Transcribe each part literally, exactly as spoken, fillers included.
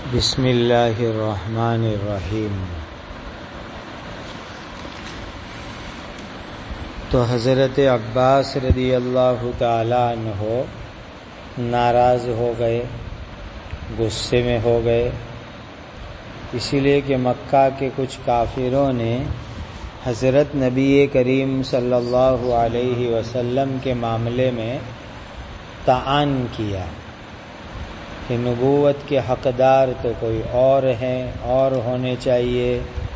بسم اللہ الرحمن الرحیم۔ تو حضرت عباس رضی اللہ تعالی عنہ ناراض ہو گئے، غصے میں ہو گئے، اسی لیے کہ مکہ کے کچھ کافروں نے حضرت نبی کریم صلی اللہ علیہ وسلم کے معاملے میں طعن کیا کہ نبوت کے حقدار تو کوئی اور ہیں اور ہونے چاہیے۔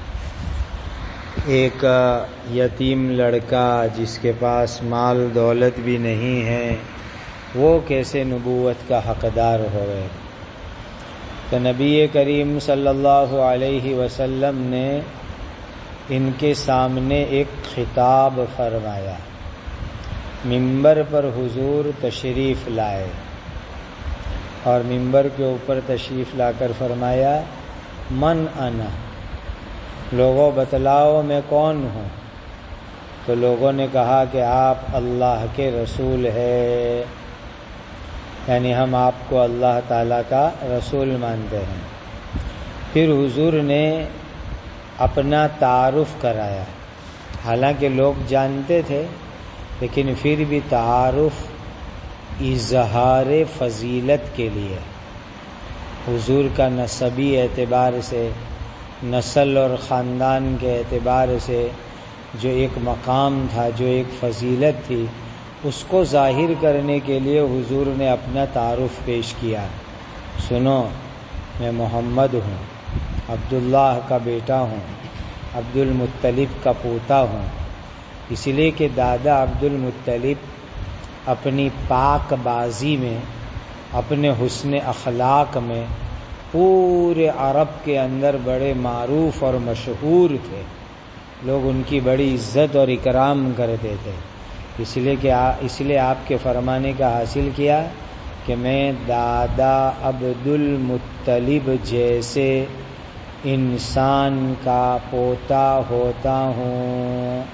ایک یتیم لڑکا جس کے پاس مال دولت بھی نہیں ہے وہ کیسے نبوت کا حقدار ہو گئے؟ تو نبی کریم صلی اللہ علیہ وسلم نے ان کے سامنے ایک خطاب فرمایا۔ منبر پر حضور تشریف لائے اور منبر کے اوپر تشریف لا کر فرمایا، من انا، لوگوں بتلاؤ میں کون ہوں؟ تو لوگوں نے کہا کہ آپ اللہ کے رسول ہے، یعنی ہم آپ کو اللہ تعالیٰ کا رسول مانتے ہیں۔ پھر حضور نے اپنا تعارف کرایا، حالانکہ لوگ جانتے تھے لیکن پھر بھی تعارف اظہار فضیلت کے لیے، حضور کا نسبی اعتبار سے، نسل اور خاندان کے اعتبار سے جو ایک مقام تھا، جو ایک فضیلت تھی، اس کو ظاہر کرنے کے لیے حضور نے اپنا تعارف پیش کیا۔ سنو، میں محمد ہوں، عبداللہ کا بیٹا ہوں، عبد المطلب کا پوتا ہوں، اس لیے کہ دادا عبد المطلب اپنی پاک بازی میں، اپنے حسن اخلاق میں پورے عرب کے اندر بڑے معروف اور مشہور تھے، لوگ ان کی بڑی عزت اور اکرام کرتے تھے، اس لیے کہ اس لیے آپ کے فرمانے کا حاصل کیا کہ میں دادا عبد المطلب جیسے انسان کا پوتا ہوتا ہوں۔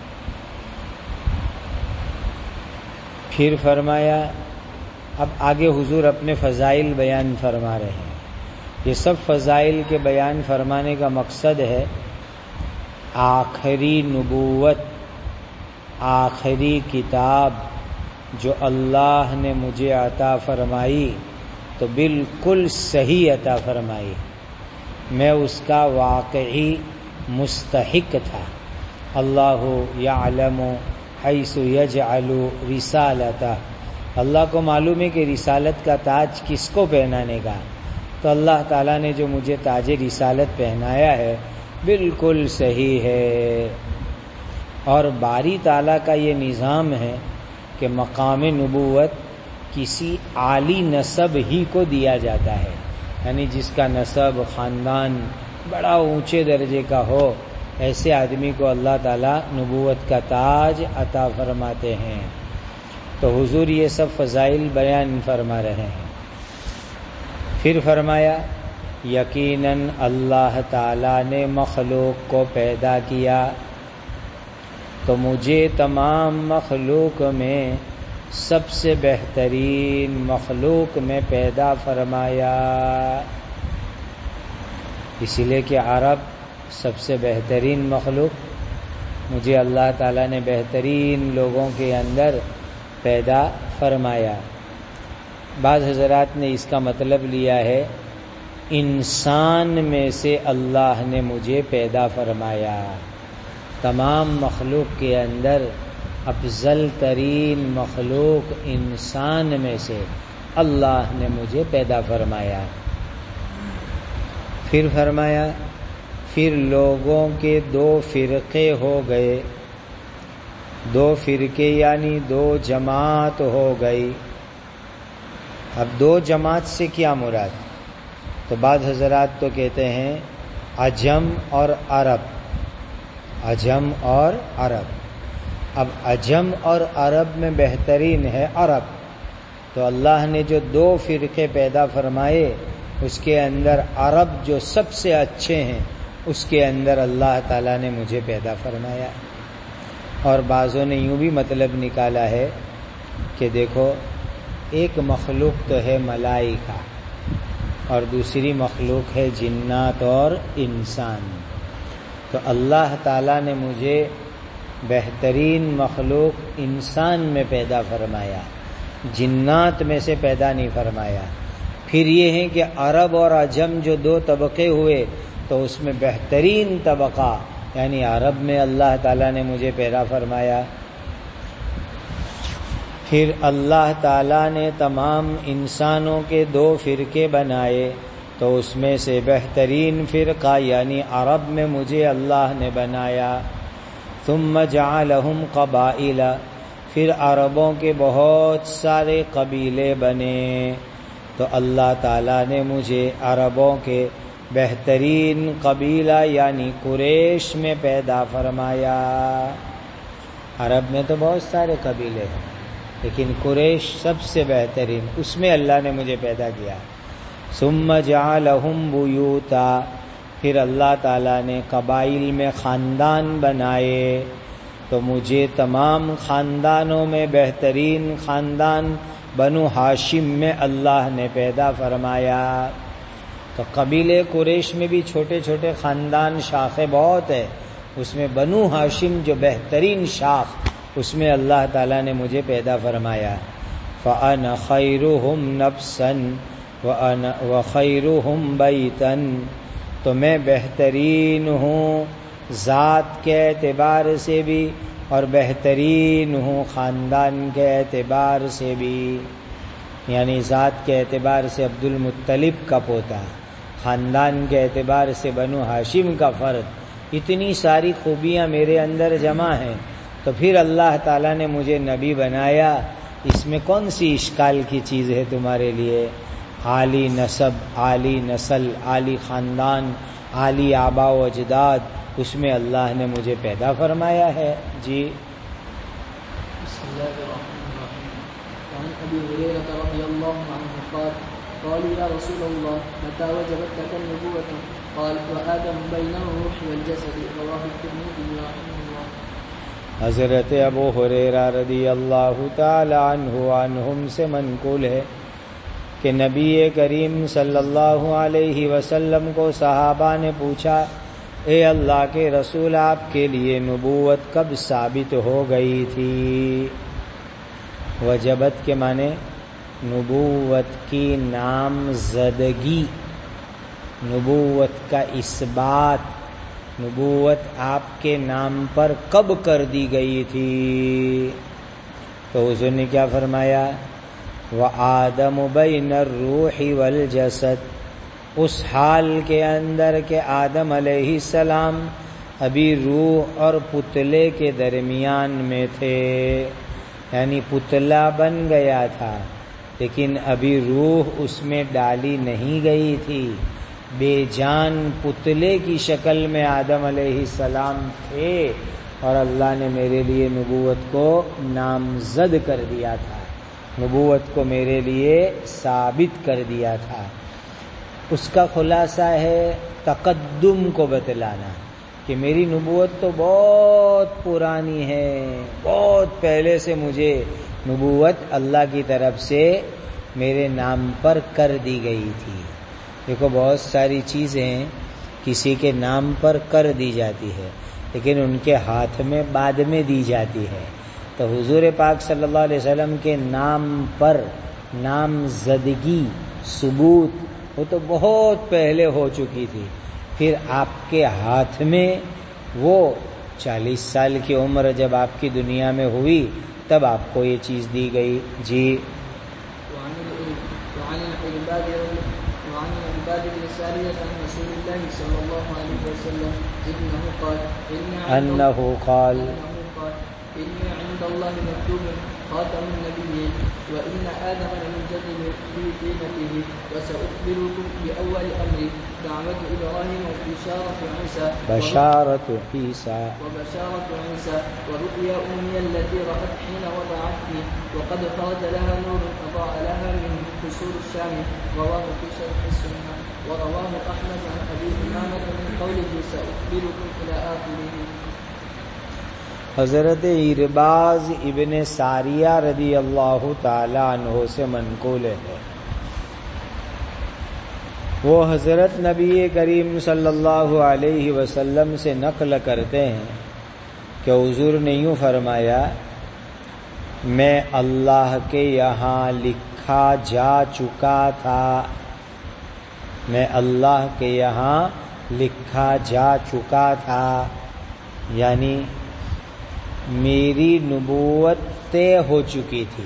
پھر فرمایا، اب آگے حضور اپنے فضائل بیان فرما رہے ہیں۔ یہ سب فضائل کے بیان فرمانے کا مقصد ہے آخری نبوت، آخری کتاب جو اللہ نے مجھے عطا فرمائی تو بالکل صحیح عطا فرمائی، میں اس کا واقعی مستحق تھا۔ اللہ یعلم حیث یجعل رسالتہ، اللہ کو معلوم ہے کہ رسالت کا تاج کس کو پہنانے کا، تو اللہ تعالیٰ نے جو مجھے تاج رسالت پہنایا ہے بالکل صحیح ہے۔ اور باری تعالیٰ کا یہ نظام ہے کہ مقام نبوت کسی عالی نسب ہی کو دیا جاتا ہے، یعنی جس کا نسب، خاندان بڑا اونچے درجے کا ہو، ایسے آدمی کو اللہ تعالیٰ نبوت کا تاج عطا فرماتے ہیں۔ تو حضور یہ سب فضائل بیان فرما رہے ہیں۔ پھر فرمایا، یقیناً اللہ تعالیٰ نے مخلوق کو پیدا کیا تو مجھے تمام مخلوق میں سب سے بہترین مخلوق میں پیدا فرمایا، اسی لیے کہ عرب سب سے بہترین مخلوق، مجھے اللہ تعالیٰ نے بہترین لوگوں کے اندر پیدا فرمایا۔ بعض حضرات نے اس کا مطلب لیا ہے انسان میں سے اللہ نے مجھے پیدا فرمایا، تمام مخلوق کے اندر افضل ترین مخلوق انسان میں سے اللہ نے مجھے پیدا فرمایا۔ پھر فرمایا، پھر لوگوں کے دو فرقے ہو گئے، دو فرقے یعنی دو جماعت ہو گئی۔ اب دو جماعت سے کیا مراد؟ تو بعض حضرات تو کہتے ہیں عجم اور عرب، عجم اور عرب۔ اب عجم اور عرب میں بہترین ہے عرب، تو اللہ نے جو دو فرقے پیدا فرمائے اس کے اندر عرب جو سب سے اچھے ہیں اس کے اندر اللہ تعالیٰ نے مجھے پیدا فرمایا۔ اور بعضوں نے یوں بھی مطلب نکالا ہے کہ دیکھو، ایک مخلوق تو ہے ملائکہ، اور دوسری مخلوق ہے جنات اور انسان. تو اللہ تعالیٰ نے مجھے بہترین مخلوق انسان میں پیدا فرمایا، جنات میں سے پیدا نہیں فرمایا. پھر یہ ہے کہ عرب اور عجم جو دو طبقے ہوئے تو اس میں بہترین طبقہ یعنی عرب میں اللہ تعالیٰ نے مجھے پیدا فرمایا. پھر اللہ تعالیٰ نے تمام انسانوں کے دو فرقے بنائے تو اس میں سے بہترین فرقہ یعنی عرب میں مجھے اللہ نے بنایا. ثم جعلہم قبائل، پھر عربوں کے بہت سارے قبیلے بنے تو اللہ تعالیٰ نے مجھے عربوں کے بہترین قبیلہ یعنی قریش میں پیدا فرمایا. عرب میں تو بہت سارے قبیلے ہیں لیکن قریش سب سے بہترین، اس میں اللہ نے مجھے پیدا کیا. ثم جعلہم بیوتا، پھر اللہ تعالیٰ نے قبائل میں خاندان بنائے تو مجھے تمام خاندانوں میں بہترین خاندان بنو ہاشم میں اللہ نے پیدا فرمایا. تو قبیلے قریش میں بھی چھوٹے چھوٹے خاندان شاخیں بہت ہے، اس میں بنو ہاشم جو بہترین شاخ اس میں اللہ تعالیٰ نے مجھے پیدا فرمایا. فَأَنَا خَيْرُهُمْ نَفْسًا وَأَنَا وَخَيْرُهُمْ بَيْتًا، تو میں بہترین ہوں ذات کے اعتبار سے بھی اور بہترین ہوں خاندان کے اعتبار سے بھی. یعنی ذات کے اعتبار سے عبد المطلب کا پوتا، خاندان کے اعتبار سے بنو ہاشم کا فرد. اتنی ساری خوبیاں میرے اندر جمع ہیں تو پھر اللہ تعالیٰ نے مجھے نبی بنایا. اس میں کون سی اشکال کی چیز ہے تمہارے لیے؟ عالی نسب، عالی نسل، عالی خاندان، عالی آبا و اجداد، اس میں اللہ نے مجھے پیدا فرمایا ہے. جی بسم اللہ الرحمن الرحیم. وعن ابی ہریرہ رضی اللہ عنہ قال قالوا یا رسول اللہ متى وجبت لك النبوة قال وآدم بین الروح والجسد رواه الترمذی رحمہ اللہ. حضرت ابو ہریرہ رضی اللہ تعالی عنہ عنہم سے منقول ہے کہ نبی کریم صلی اللہ علیہ وسلم کو صحابہ نے پوچھا، اے اللہ کے رسول آپ کے لیے نبوت کب ثابت ہو گئی تھی؟ وجبت کے معنی نبوت کی نامزدگی، نبوت کا اثبات، نبوت آپ کے نام پر کب کر دی گئی تھی؟ تو حضور نے کیا فرمایا؟ وَآدَمُ بَيْنَ الرُّوحِ وَالْجَسَدِ، اس حال کے اندر کہ آدم علیہ السلام ابھی روح اور پتلے کے درمیان میں تھے، یعنی پتلا بن گیا تھا لیکن ابھی روح اس میں ڈالی نہیں گئی تھی. بے جان پتلے کی شکل میں آدم علیہ السلام تھے اور اللہ نے میرے لیے نبوت کو نامزد کر دیا تھا، نبوت کو میرے لیے ثابت کر دیا تھا. اس کا خلاصہ ہے تقدم کو بتلانا کہ میری نبوت تو بہت پرانی ہے، بہت پہلے سے مجھے نبوت اللہ کی طرف سے میرے نام پر کر دی گئی تھی. دیکھو بہت ساری چیزیں کسی کے نام پر کر دی جاتی ہے لیکن ان کے ہاتھ میں بعد میں دی جاتی ہے. تو حضور پاک صلی اللہ علیہ وسلم کے نام پر نامزدگی ثبوت وہ تو بہت پہلے ہو چکی تھی. پھر آپ کے ہاتھ میں وہ چالیس سال کی عمر جب آپ کی دنیا میں ہوئی تب آپ کو یہ چیز دی گئی. جی انه قال إني عند الله مكتوب خاتم النبيين وإن آدم لمنجدل في طينته وسأخبركم بأول أمري دعوة إبراهيم وبشارة عيسى بشارة عيسى وبشارة عيسى ورؤيا أمي التي رأت حين وضعتني وقد خرج لها نور أضاء لها من قصور الشام رواه في شرح السنة ورواه أحمد عن أبي إمامة من قوله سأخبركم إلى آخره. حضرت ارباز ابن ساریہ رضی اللہ تعالی عنہ سے منقول ہے وہ حضرت نبی کریم صلی اللہ علیہ وسلم سے نقل کرتے ہیں کہ حضور نے یوں فرمایا، میں اللہ کے یہاں لکھا جا چکا تھا، میں اللہ کے یہاں لکھا جا چکا تھا، یعنی میری نبوت طے ہو چکی تھی۔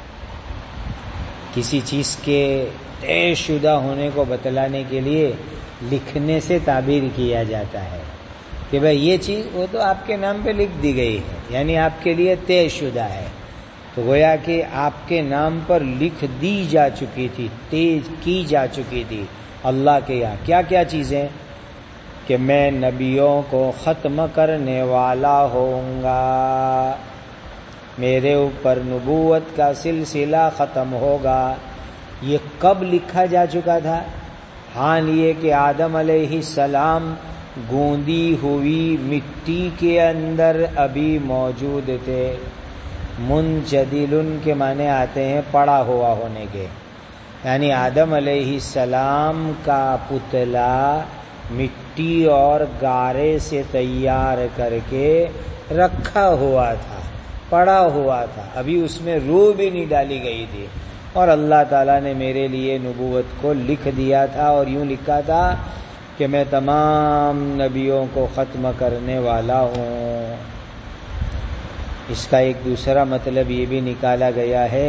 کسی چیز کے طے شدہ ہونے کو بتلانے کے لیے لکھنے سے تعبیر کیا جاتا ہے کہ بھئی یہ چیز وہ تو آپ کے نام پہ لکھ دی گئی ہے، یعنی آپ کے لیے طے شدہ ہے۔ تو گویا کہ آپ کے نام پر لکھ دی جا چکی تھی، طے کی جا چکی تھی اللہ کے یہاں۔ کیا کیا چیزیں؟ کہ میں نبیوں کو ختم کرنے والا ہوں گا، میرے اوپر نبوت کا سلسلہ ختم ہوگا۔ یہ کب لکھا جا چکا تھا؟ حال یہ کہ آدم علیہ السلام گوندی ہوئی مٹی کے اندر ابھی موجود تھے۔ منجدل کے معنی آتے ہیں پڑا ہوا ہونے کے، یعنی آدم علیہ السلام کا پتلا مٹی اور گارے سے تیار کر کے رکھا ہوا تھا، پڑا ہوا تھا، ابھی اس میں روح بھی نہیں ڈالی گئی تھی، اور اللہ تعالیٰ نے میرے لیے نبوت کو لکھ دیا تھا، اور یوں لکھا تھا کہ میں تمام نبیوں کو ختم کرنے والا ہوں۔ اس کا ایک دوسرا مطلب یہ بھی نکالا گیا ہے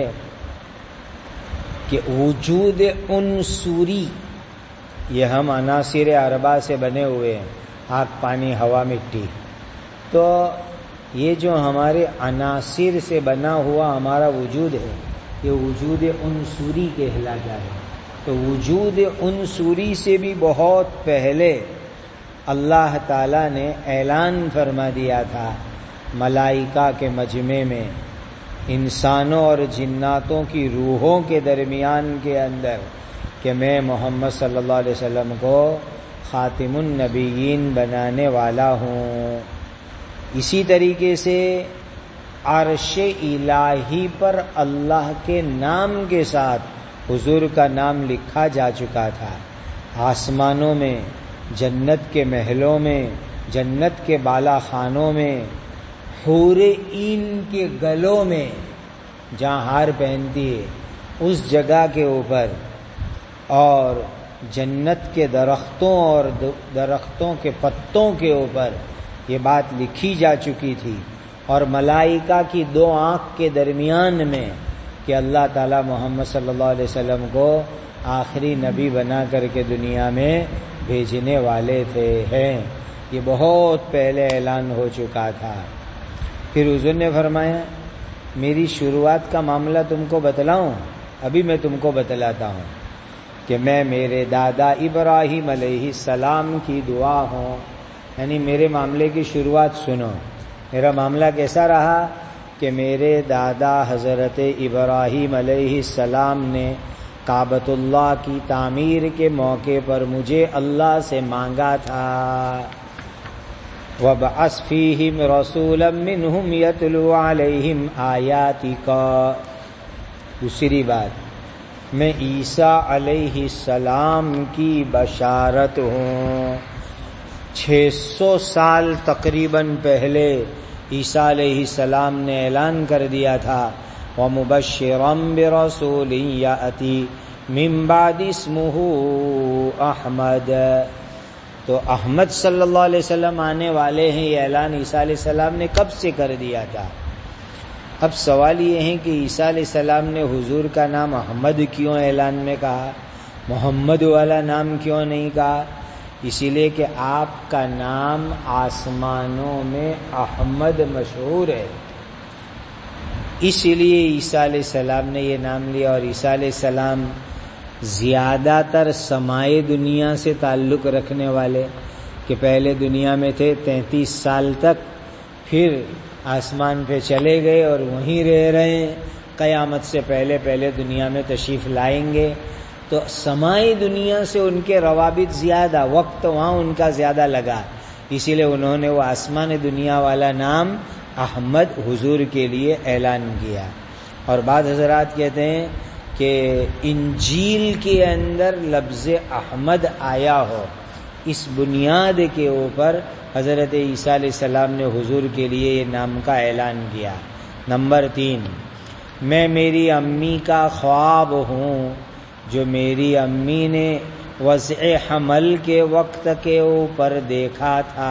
کہ وجود عنصری، یہ ہم عناصر اربعہ سے بنے ہوئے ہیں، آگ پانی ہوا مٹی، تو یہ جو ہمارے عناصر سے بنا ہوا ہمارا وجود ہے یہ وجود عنصری کہلاتا ہے۔ تو وجود عنصری سے بھی بہت پہلے اللہ تعالیٰ نے اعلان فرما دیا تھا ملائکہ کے مجمع میں، انسانوں اور جناتوں کی روحوں کے درمیان کے اندر، کہ میں محمد صلی اللہ علیہ وسلم کو خاتم النبیین بنانے والا ہوں۔ اسی طریقے سے عرش الہی پر اللہ کے نام کے ساتھ حضور کا نام لکھا جا چکا تھا۔ آسمانوں میں، جنت کے محلوں میں، جنت کے بالا خانوں میں، حور عین کے گلوں میں جہاں ہار پہنتی ہے اس جگہ کے اوپر، اور جنت کے درختوں اور درختوں کے پتوں کے اوپر یہ بات لکھی جا چکی تھی، اور ملائکہ کی دو آنکھ کے درمیان میں کہ اللہ تعالی محمد صلی اللہ علیہ وسلم کو آخری نبی بنا کر کے دنیا میں بھیجنے والے تھے ہیں، یہ بہت پہلے اعلان ہو چکا تھا۔ پھر حضور نے فرمایا میری شروعات کا معاملہ تم کو بتلاؤں؟ ابھی میں تم کو بتلاتا ہوں کہ میں میرے دادا ابراہیم علیہ السلام کی دعا ہوں، یعنی میرے معاملے کی شروعات سنو۔ میرا معاملہ کیسا رہا کہ میرے دادا حضرت ابراہیم علیہ السلام نے کعبۃ اللہ کی تعمیر کے موقع پر مجھے اللہ سے مانگا تھا، وَابْعَثْ فِيهِمْ رَسُولًا مِّنْهُمْ يَتْلُو عَلَيْهِمْ آيَاتِكَ۔ دوسری بات، میں عیسیٰ علیہ السلام کی بشارت ہوں۔ چھ سو سال تقریباً پہلے عیسیٰ علیہ السلام نے اعلان کر دیا تھا وَمُبَشِّرًا بِرَسُولٍ يَأْتِي مِن بَعْدِ اسْمُهُ احمد۔ تو احمد صلی اللہ علیہ وسلم آنے والے ہیں، یہ اعلان عیسیٰ علیہ السلام نے کب سے کر دیا تھا؟ اب سوال یہ ہے کہ عیسیٰ علیہ السلام نے حضور کا نام احمد کیوں اعلان میں کہا، محمد والا نام کیوں نہیں کہا؟ اسی لیے کہ آپ کا نام آسمانوں میں احمد مشہور ہے، اس لیے عیسیٰ علیہ السلام نے یہ نام لیا۔ اور عیسیٰ علیہ السلام زیادہ تر سمائی دنیا سے تعلق رکھنے والے، کہ پہلے دنیا میں تھے تینتیس سال تک، پھر آسمان پہ چلے گئے اور وہیں رہ رہے ہیں، قیامت سے پہلے پہلے دنیا میں تشریف لائیں گے۔ تو سمائی دنیا سے ان کے روابط زیادہ، وقت وہاں ان کا زیادہ لگا، اسی لیے انہوں نے وہ آسمان دنیا والا نام احمد حضور کے لیے اعلان کیا۔ اور بعض حضرات کہتے ہیں کہ انجیل کے اندر لفظ احمد آیا ہو، اس بنیاد کے اوپر حضرت عیسیٰ علیہ السلام نے حضور کے لیے یہ نام کا اعلان کیا۔ نمبر تین، میں میری امی کا خواب ہوں جو میری امی نے وضع حمل کے وقت کے اوپر دیکھا تھا۔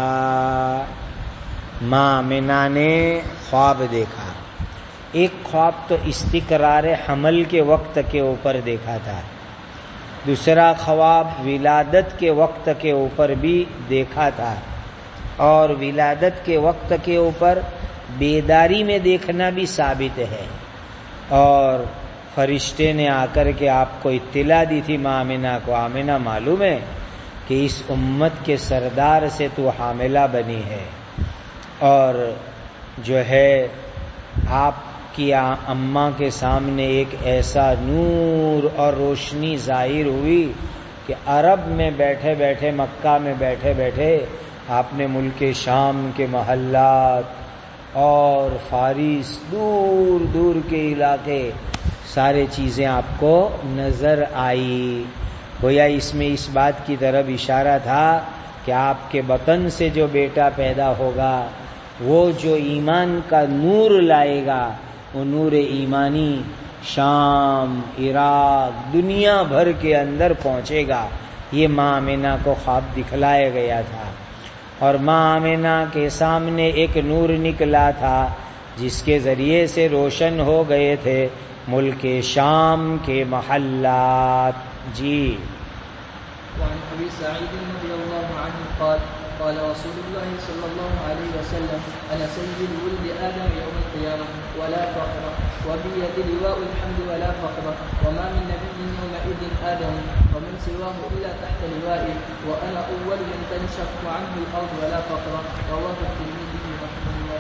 ماں آمنہ نے خواب دیکھا، ایک خواب تو استقرار حمل کے وقت کے اوپر دیکھا تھا، دوسرا خواب ولادت کے وقت کے اوپر بھی دیکھا تھا، اور ولادت کے وقت کے اوپر بیداری میں دیکھنا بھی ثابت ہے، اور فرشتے نے آ کر کے آپ کو اطلاع دی تھی ماں آمنہ کو، آمنہ معلوم ہے کہ اس امت کے سردار سے تو حاملہ بنی ہے، اور جو ہے آپ کی اماں کے سامنے ایک ایسا نور اور روشنی ظاہر ہوئی کہ عرب میں بیٹھے بیٹھے، مکہ میں بیٹھے بیٹھے آپ نے ملک شام کے محلات اور فارس، دور دور کے علاقے، سارے چیزیں آپ کو نظر آئی۔ گویا اس میں اس بات کی طرف اشارہ تھا کہ آپ کے بطن سے جو بیٹا پیدا ہوگا وہ جو ایمان کا نور لائے گا، وہ نور ایمانی شام، عراق، دنیا بھر کے اندر پہنچے گا۔ یہ ماں آمنہ کو خواب دکھلایا گیا تھا، اور ماں آمنہ کے سامنے ایک نور نکلا تھا جس کے ذریعے سے روشن ہو گئے تھے ملک شام کے محلات۔ جی وعن ابي سعيد رضي الله عنه قال قال رسول الله صلى الله عليه وسلم انا سيد ولد ادم يوم القيامه ولا فخر وبيد لواء الحمد ولا فخر وما من نبي يومئذ ادم ومن سواه الا تحت لوائي وانا اول من تنشق عنه الارض ولا فخر رواه الترمذي رحمه الله۔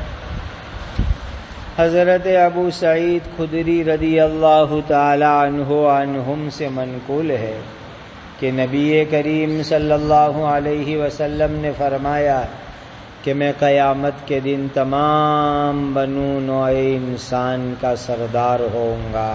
حضرت ابو سعید خدری رضی اللہ تعالی عنہ عنہم سے منقول ہے کہ نبی کریم صلی اللہ علیہ وسلم نے فرمایا کہ میں قیامت کے دن تمام بنو نوع انسان کا سردار ہوں گا،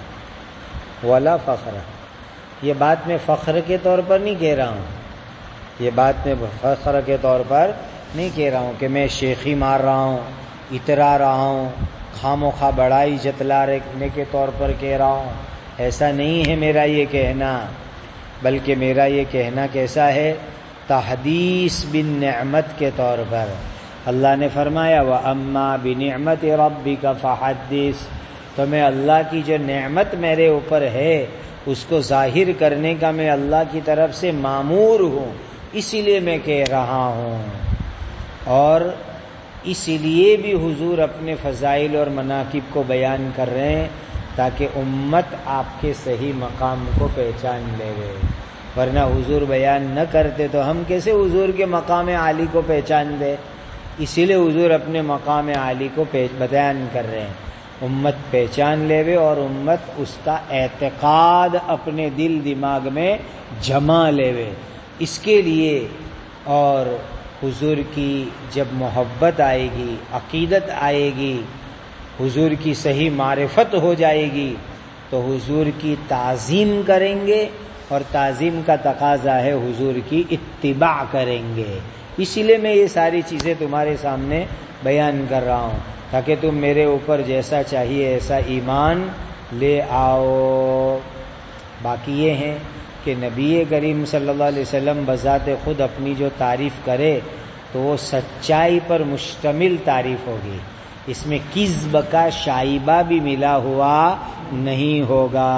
ولا فخر۔ یہ بات میں فخر کے طور پر نہیں کہہ رہا ہوں، یہ بات میں فخر کے طور پر نہیں کہہ رہا ہوں کہ میں شیخی مار رہا ہوں، اترا رہا ہوں، خام و خواہ بڑائی جتلا رکھنے کے طور پر کہہ رہا ہوں، ایسا نہیں ہے میرا یہ کہنا، بلکہ میرا یہ کہنا کیسا ہے؟ تحدیث بالنعمت کے طور پر۔ اللہ نے فرمایا وَأَمَّا بِنِعْمَتِ رَبِّكَ فَحَدِّثْ، تو میں اللہ کی جو نعمت میرے اوپر ہے اس کو ظاہر کرنے کا میں اللہ کی طرف سے مامور ہوں، اسی لیے میں کہہ رہا ہوں۔ اور اسی لیے بھی حضور اپنے فضائل اور مناقب کو بیان کر رہے ہیں تاکہ امت آپ کے صحیح مقام کو پہچان لے گئے، ورنہ حضور بیان نہ کرتے تو ہم کیسے حضور کے مقام عالی کو پہچان دے؟ اسی لیے حضور اپنے مقام عالی کو بیان کر رہے ہیں، امت پہچان لے گئے اور امت اس کا اعتقاد اپنے دل دماغ میں جما لے گئے۔ اس کے لیے اور حضور کی جب محبت آئے گی، عقیدت آئے گی، حضور کی صحیح معرفت ہو جائے گی تو حضور کی تعظیم کریں گے، اور تعظیم کا تقاضا ہے حضور کی اتباع کریں گے۔ اسی لیے میں یہ ساری چیزیں تمہارے سامنے بیان کر رہا ہوں تاکہ تم میرے اوپر جیسا چاہیے ایسا ایمان لے آؤ۔ باقی یہ ہے کہ نبی کریم صلی اللہ علیہ وسلم بذات خود اپنی جو تعریف کرے تو وہ سچائی پر مشتمل تعریف ہوگی، اس میں کذب کا شائبہ بھی ملا ہوا نہیں ہوگا۔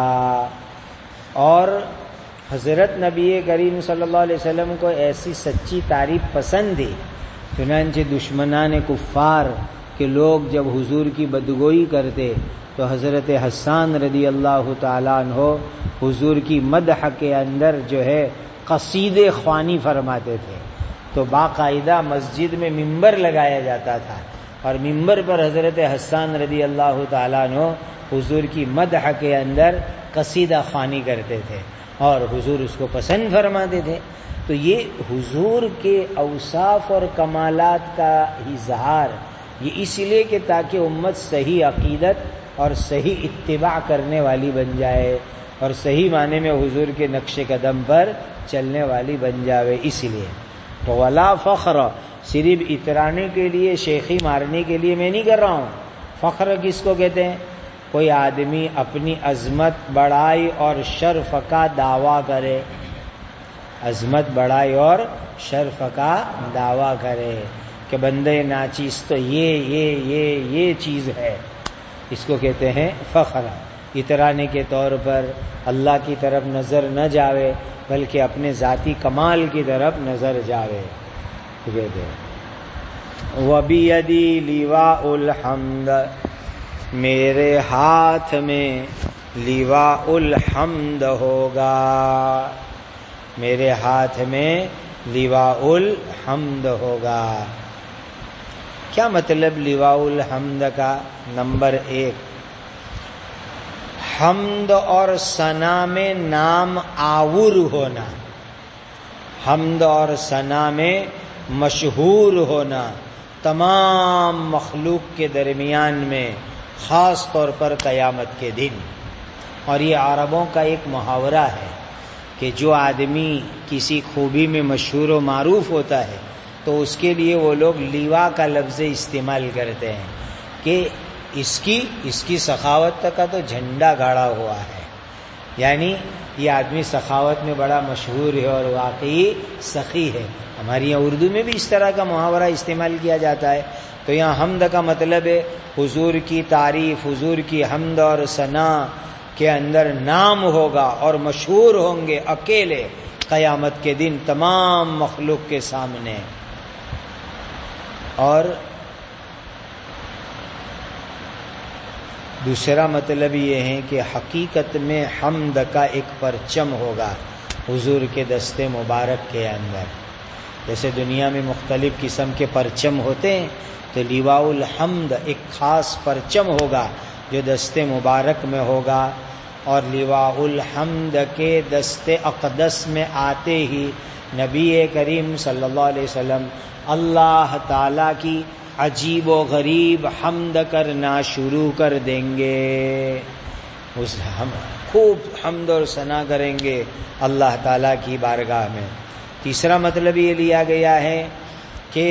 اور حضرت نبی کریم صلی اللہ علیہ وسلم کو ایسی سچی تعریف پسند تھی، چنانچہ دشمنان کفار کے لوگ جب حضور کی بدگوئی کرتے تو حضرت حسان رضی اللہ تعالیٰ عنہ حضور کی مدح کے اندر جو ہے قصیدے خوانی فرماتے تھے، تو باقاعدہ مسجد میں ممبر لگایا جاتا تھا اور ممبر پر حضرت حسان رضی اللہ تعالیٰ عنہ حضور کی مدح کے اندر قصیدہ خوانی کرتے تھے اور حضور اس کو پسند فرماتے تھے۔ تو یہ حضور کے اوصاف اور کمالات کا اظہار یہ اس لیے کہ تاکہ امت صحیح عقیدت اور صحیح اتباع کرنے والی بن جائے اور صحیح معنی میں حضور کے نقش قدم پر چلنے والی بن جاوے. اس لیے تو ولا فخر صرف اترانے کے لیے شیخی مارنے کے لیے میں نہیں کر رہا ہوں. فخر کس کو کہتے ہیں؟ کوئی آدمی اپنی عظمت بڑائی اور شرف کا دعویٰ کرے، عظمت بڑائی اور شرف کا دعویٰ کرے کہ بندے ناچیز تو یہ یہ یہ یہ چیز ہے، اس کو کہتے ہیں فخر. اترانے کے طور پر اللہ کی طرف نظر نہ جاوے بلکہ اپنے ذاتی کمال کی طرف نظر جاوے. کہتے ہیں وَبِيَدِي لِوَاءُ الْحَمْدِ، میرے ہاتھ میں لیواء الحمد ہوگا، میرے ہاتھ میں لیواء الحمد ہوگا. کیا مطلب لیواء الحمد کا؟ نمبر ایک، حمد اور ثنا میں نام آور ہونا، حمد اور ثنا میں مشہور ہونا تمام مخلوق کے درمیان میں، خاص طور پر قیامت کے دن. اور یہ عربوں کا ایک محاورہ ہے کہ جو آدمی کسی خوبی میں مشہور و معروف ہوتا ہے تو اس کے لیے وہ لوگ لیوا کا لفظ استعمال کرتے ہیں کہ اس کی اس کی سخاوت کا تو جھنڈا گاڑا ہوا ہے، یعنی یہ آدمی سخاوت میں بڑا مشہور ہے اور واقعی سخی ہے. ہماری یہاں اردو میں بھی اس طرح کا محاورہ استعمال کیا جاتا ہے. تو یہاں حمد کا مطلب ہے حضور کی تعریف، حضور کی حمد اور ثنا کے اندر نام ہوگا اور مشہور ہوں گے اکیلے قیامت کے دن تمام مخلوق کے سامنے. اور دوسرا مطلب یہ ہے کہ حقیقت میں حمد کا ایک پرچم ہوگا حضور کے دستے مبارک کے اندر. جیسے دنیا میں مختلف قسم کے پرچم ہوتے ہیں تو لیواء الحمد ایک خاص پرچم ہوگا جو دستے مبارک میں ہوگا. اور لیواء الحمد کے دستے اقدس میں آتے ہی نبی کریم صلی اللہ علیہ وسلم اللہ تعالیٰ کی عجیب و غریب حمد کرنا شروع کر دیں گے. اس ہم خوب حمد اور ثنا کریں گے اللہ تعالیٰ کی بارگاہ میں. تیسرا مطلب یہ لیا گیا ہے کہ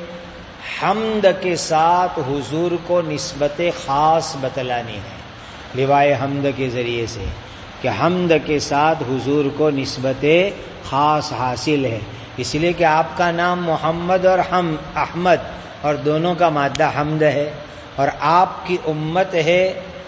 حمد کے ساتھ حضور کو نسبت خاص بتلانی ہے لیوائے حمد کے ذریعے سے، کہ حمد کے ساتھ حضور کو نسبت خاص حاصل ہے. اس لیے کہ آپ کا نام محمد اور ہم احمد اور دونوں کا مادہ حمد ہے، اور آپ کی امت ہے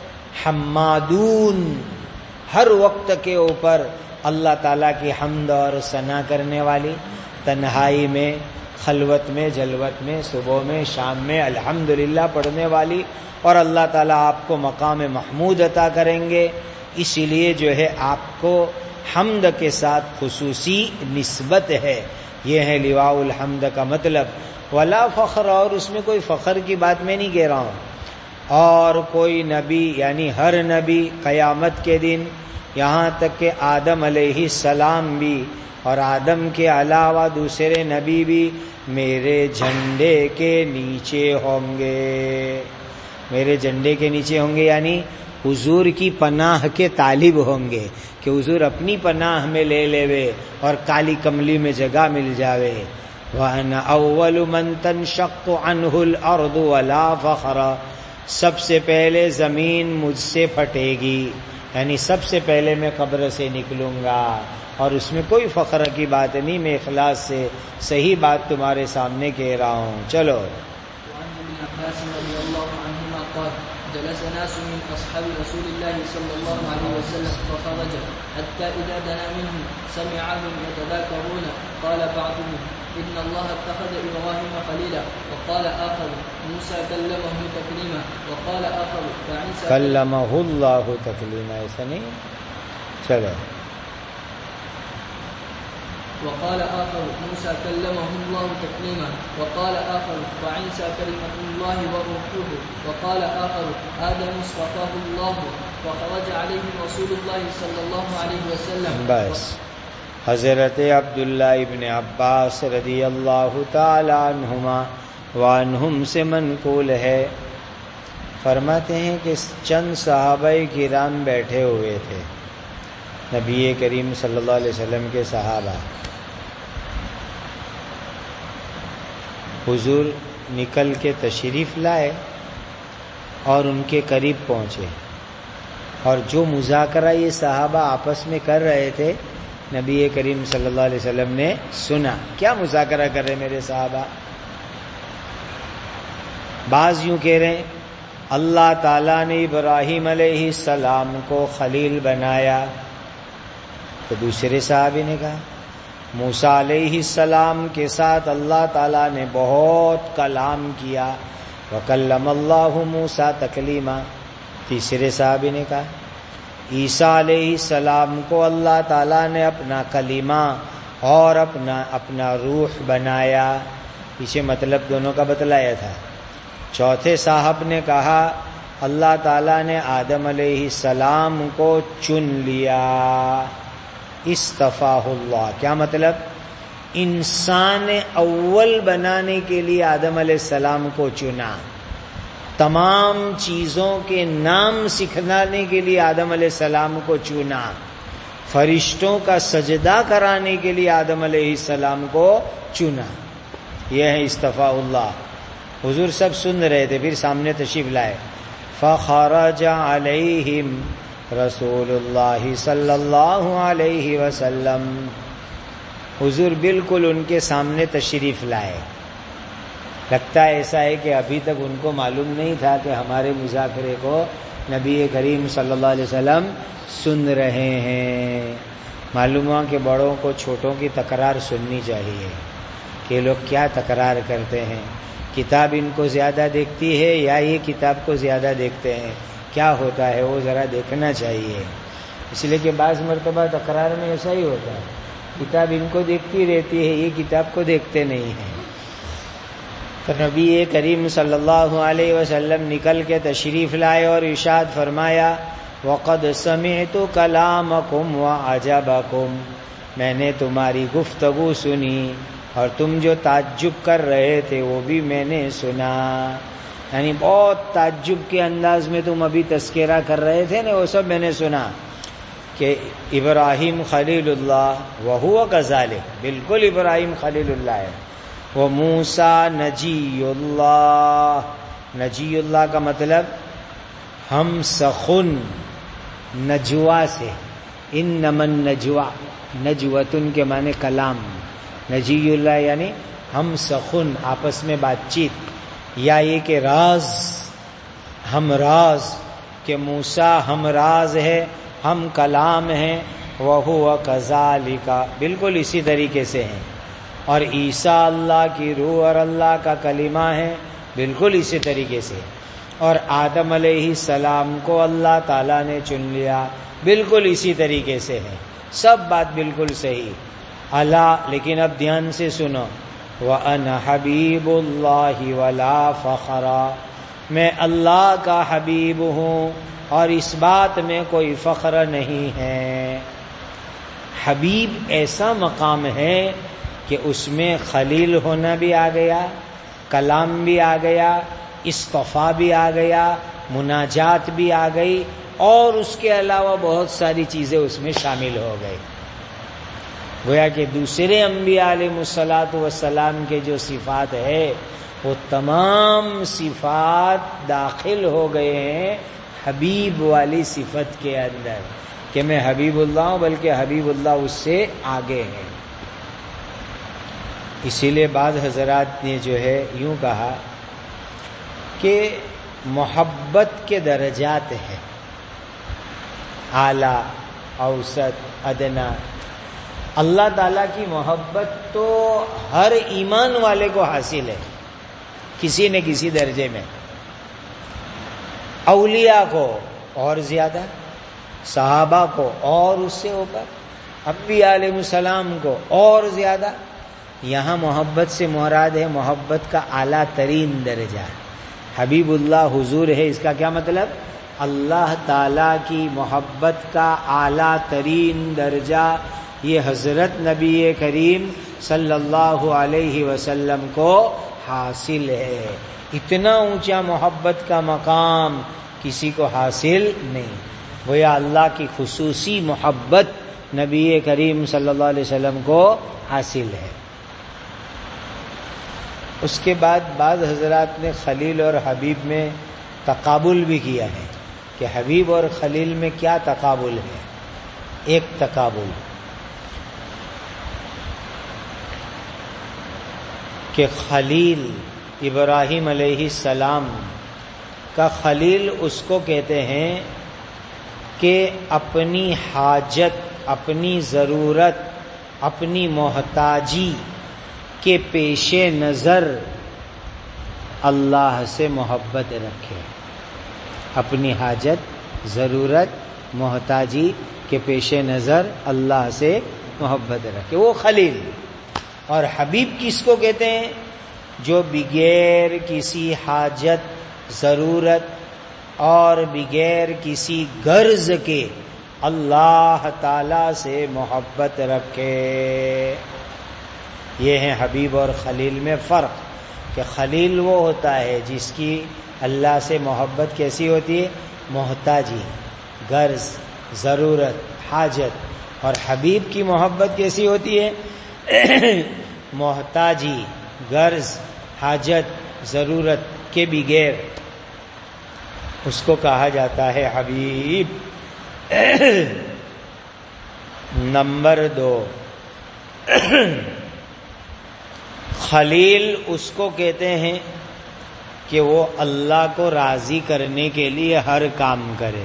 حمادون، ہر وقت کے اوپر اللہ تعالیٰ کی حمد اور ثنا کرنے والی، تنہائی میں، خلوت میں، جلوت میں، صبح میں، شام میں الحمدللہ پڑھنے والی، اور اللہ تعالیٰ آپ کو مقام محمود عطا کریں گے. اسی لیے جو ہے آپ کو حمد کے ساتھ خصوصی نسبت ہے. یہ ہے لیواء الحمد کا مطلب. ولا فخر، اور اس میں کوئی فخر کی بات میں نہیں کہہ رہا ہوں. اور کوئی نبی یعنی ہر نبی قیامت کے دن، یہاں تک کہ آدم علیہ السلام بھی اور آدم کے علاوہ دوسرے نبی بھی میرے جھنڈے کے نیچے ہوں گے. میرے جھنڈے کے نیچے ہوں گے یعنی حضور کی پناہ کے طالب ہوں گے کہ حضور اپنی پناہ میں لے لے اور کالی کملی میں جگہ مل جاوے. وَأَنَا أَوَّلُ مَن تَنشَقُّ عَنْهُ الْأَرْضُ وَلَا فَخْرَ، سب سے پہلے زمین مجھ سے پھٹے گی، یعنی سب سے پہلے میں قبر سے نکلوں گا، اور اس میں کوئی فخر کی بات نہیں، میں اخلاص سے صحیح بات تمہارے سامنے کہہ رہا ہوں. چلو. جلس ناس من أصحاب رسول الله صلى الله عليه وسلم فخرج حتى إذا دنا منهم سمعهم يتذاكرون قال بعضهم إن الله اتخذ إبراهيم خليلا وقال آخر موسى كلمه تكليما وقال آخر فعيسى كلمه الله تكليما. ایسا نہیں چلو. وقال آخر موسى كلمه الله تكليما وقال آخر وعيسى كلمة الله وروحه وقال آخر آدم اصطفاه الله وخرج عليه رسول الله صلى الله عليه وسلم. بس حضرت عبداللہ ابن عباس رضی اللہ تعالی عنہما وعنہم سے منقول ہے فرماتے ہیں کہ چند صحابہ کرام بیٹھے ہوئے تھے، نبی کریم صلی اللہ علیہ وسلم کے صحابہ. حضور نکل کے تشریف لائے اور ان کے قریب پہنچے، اور جو مذاکرہ یہ صحابہ آپس میں کر رہے تھے نبی کریم صلی اللہ علیہ وسلم نے سنا. کیا مذاکرہ کر رہے میرے صحابہ؟ بعض یوں کہہ رہے ہیں اللہ تعالیٰ نے ابراہیم علیہ السلام کو خلیل بنایا، تو دوسرے صحابی نے کہا موسیٰ علیہ السلام کے ساتھ اللہ تعالیٰ نے بہت کلام کیا، وکلم اللہ موسیٰ تکلیما. تیسرے صحابی نے کہا عیسیٰ علیہ السلام کو اللہ تعالیٰ نے اپنا کلمہ اور اپنا اپنا روح بنایا. پیچھے مطلب دونوں کا بتلایا تھا. چوتھے صاحب نے کہا اللہ تعالیٰ نے آدم علیہ السلام کو چن لیا، اصطفاہ اللہ. کیا مطلب؟ انسان اول بنانے کے لیے آدم علیہ السلام کو چنا، تمام چیزوں کے نام سکھلانے کے لیے آدم علیہ السلام کو چنا، فرشتوں کا سجدہ کرانے کے لیے آدم علیہ السلام کو چنا. یہ ہے اصطفاء اللہ. حضور سب سن رہے تھے، پھر سامنے تشریف لائے. فخرج علیہم رسول اللہ صلی اللہ علیہ وسلم. حضور بالکل ان کے سامنے تشریف لائے. لگتا ہے ایسا ہے کہ ابھی تک ان کو معلوم نہیں تھا کہ ہمارے مذاکرے کو نبی کریم صلی اللہ علیہ وسلم سن رہے ہیں. معلوم ہوا کہ بڑوں کو چھوٹوں کی تکرار سننی چاہیے کہ لوگ کیا تکرار کرتے ہیں. کتاب ان کو زیادہ دیکھتی ہے یا یہ کتاب کو زیادہ دیکھتے ہیں؟ کیا ہوتا ہے وہ ذرا دیکھنا چاہیے. اس لیے کہ بعض مرتبہ تکرار میں ایسا ہی ہوتا ہے، کتاب ان کو دیکھتی رہتی ہے، یہ کتاب کو دیکھتے نہیں ہیں. تو نبی کریم صلی اللہ علیہ وسلم نکل کے تشریف لائے اور ارشاد فرمایا وَقَدْ سَمِعْتُ كَلَامَكُمْ وَعَجَبَكُمْ. میں نے تمہاری گفتگو سنی اور تم جو تعجب کر رہے تھے وہ بھی میں نے سنا. یعنی بہت تعجب کے انداز میں تم ابھی تذکرہ کر رہے تھے نا، وہ سب میں نے سنا کہ ابراہیم خلیل اللہ وہو کذالک، بالکل ابراہیم خلیل اللہ ہے. وہ موسیٰ نجی اللہ. نجی اللہ کا مطلب ہم سخن، نجوا سے. انما النجوا، نجوتن کے معنی کلام. نجی اللہ یعنی ہم سخن، آپس میں بات چیت، یا یہ کہ راز، ہم راز، کہ موسیٰ ہم راز ہے، ہم کلام ہیں. وَهُوَ كَذَلِكَ، بالکل اسی طریقے سے ہیں. اور عیسیٰ اللہ کی روح اور اللہ کا کلمہ ہے، بالکل اسی طریقے سے. اور آدم علیہ السلام کو اللہ تعالیٰ نے چن لیا، بالکل اسی طریقے سے ہے. سب بات بالکل صحیح. اللہ، لیکن اب دھیان سے سنو. وَأَنَا حَبِيبُ اللَّهِ وَلَا فَخْرَ، میں اللہ کا حبیب ہوں اور اس بات میں کوئی فخر نہیں ہے. حبیب ایسا مقام ہے کہ اس میں خلیل ہونا بھی آ گیا، کلام بھی آ گیا، اصطفاء بھی آ گیا، مناجات بھی آ گئی، اور اس کے علاوہ بہت ساری چیزیں اس میں شامل ہو گئی. گویا کہ دوسرے انبیاء علیہ الصلاۃ والسلام کے جو صفات ہے وہ تمام صفات داخل ہو گئے ہیں حبیب والی صفت کے اندر، کہ میں حبیب اللہ ہوں، بلکہ حبیب اللہ اس سے آگے ہے. اسی لیے بعض حضرات نے جو ہے یوں کہا کہ محبت کے درجات ہیں، اعلیٰ، اوسط، ادنا. اللہ تعالیٰ کی محبت تو ہر ایمان والے کو حاصل ہے کسی نہ کسی درجے میں. اولیاء کو اور زیادہ، صحابہ کو اور اس سے اوپر، انبیاء علیہ السلام کو اور زیادہ. یہاں محبت سے مراد ہے محبت کا اعلیٰ ترین درجہ. حبیب اللہ حضور ہے، اس کا کیا مطلب؟ اللہ تعالیٰ کی محبت کا اعلیٰ ترین درجہ یہ حضرت نبی کریم صلی اللہ علیہ وسلم کو حاصل ہے. اتنا اونچا محبت کا مقام کسی کو حاصل نہیں. وہ یا اللہ کی خصوصی محبت نبی کریم صلی اللہ علیہ وسلم کو حاصل ہے. اس کے بعد بعض حضرات نے خلیل اور حبیب میں تقابل بھی کیا ہے کہ حبیب اور خلیل میں کیا تقابل ہے. ایک تقابل کہ خلیل ابراہیم علیہ السلام کا خلیل اس کو کہتے ہیں کہ اپنی حاجت، اپنی ضرورت، اپنی محتاجی کے پیش نظر اللہ سے محبت رکھے. اپنی حاجت، ضرورت، محتاجی کے پیش نظر اللہ سے محبت رکھے، وہ خلیل. اور حبیب کس کو کہتے ہیں؟ جو بغیر کسی حاجت، ضرورت اور بغیر کسی غرض کے اللہ تعالی سے محبت رکھے. یہ ہے حبیب اور خلیل میں فرق کہ خلیل وہ ہوتا ہے جس کی اللہ سے محبت کیسی ہوتی ہے؟ محتاجی، غرض، ضرورت، حاجت. اور حبیب کی محبت کیسی ہوتی ہے؟ محتاجی، غرض، حاجت، ضرورت کے بغیر. اس کو کہا جاتا ہے حبیب. نمبر دو، خلیل اس کو کہتے ہیں کہ وہ اللہ کو راضی کرنے کے لیے ہر کام کرے،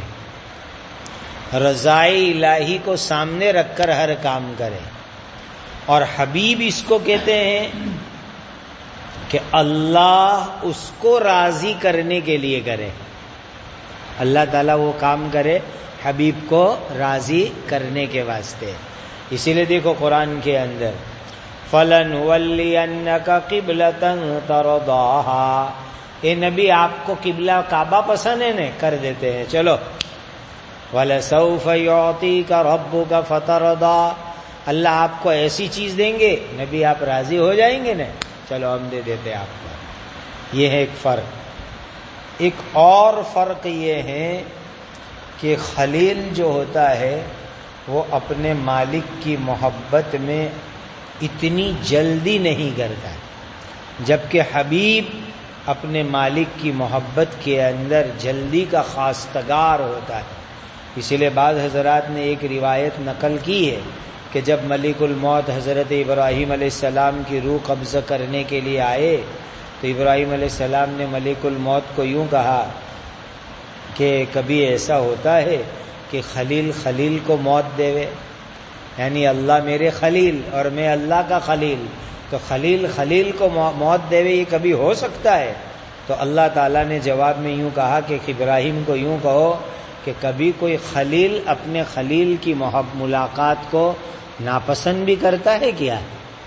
رضائے الہی کو سامنے رکھ کر ہر کام کرے. اور حبیب اس کو کہتے ہیں کہ اللہ اس کو راضی کرنے کے لیے کرے. اللہ تعالیٰ وہ کام کرے حبیب کو راضی کرنے کے واسطے. اسی لیے دیکھو قرآن کے اندر فَلَنُوَلِّيَنَّكَ قِبْلَةً تَرْضَاهَا، اے نبی آپ کو قبلہ کعبہ پسند ہے نا، کر دیتے ہیں. چلو وَلَسَوْفَ يُعْطِيكَ رَبُّكَ فَتَرْضَىٰ، اللہ آپ کو ایسی چیز دیں گے نبی آپ راضی ہو جائیں گے نا، چلو ہم دے دیتے ہیں آپ کو. یہ ہے ایک فرق. ایک اور فرق یہ ہے کہ خلیل جو ہوتا ہے وہ اپنے مالک کی محبت میں اتنی جلدی نہیں کرتا، جبکہ حبیب اپنے مالک کی محبت کے اندر جلدی کا خواستگار ہوتا ہے. اسی لیے بعض حضرات نے ایک روایت نقل کی ہے کہ جب ملک الموت حضرت ابراہیم علیہ السلام کی روح قبض کرنے کے لیے آئے تو ابراہیم علیہ السلام نے ملک الموت کو یوں کہا کہ کبھی ایسا ہوتا ہے کہ خلیل خلیل کو موت دے، یعنی اللہ میرے خلیل اور میں اللہ کا خلیل، تو خلیل خلیل کو موت دے، یہ کبھی ہو سکتا ہے؟ تو اللہ تعالیٰ نے جواب میں یوں کہا کہ ابراہیم کو یوں کہو کہ کبھی کوئی خلیل اپنے خلیل کی محب ملاقات کو ناپسند بھی کرتا ہے کیا؟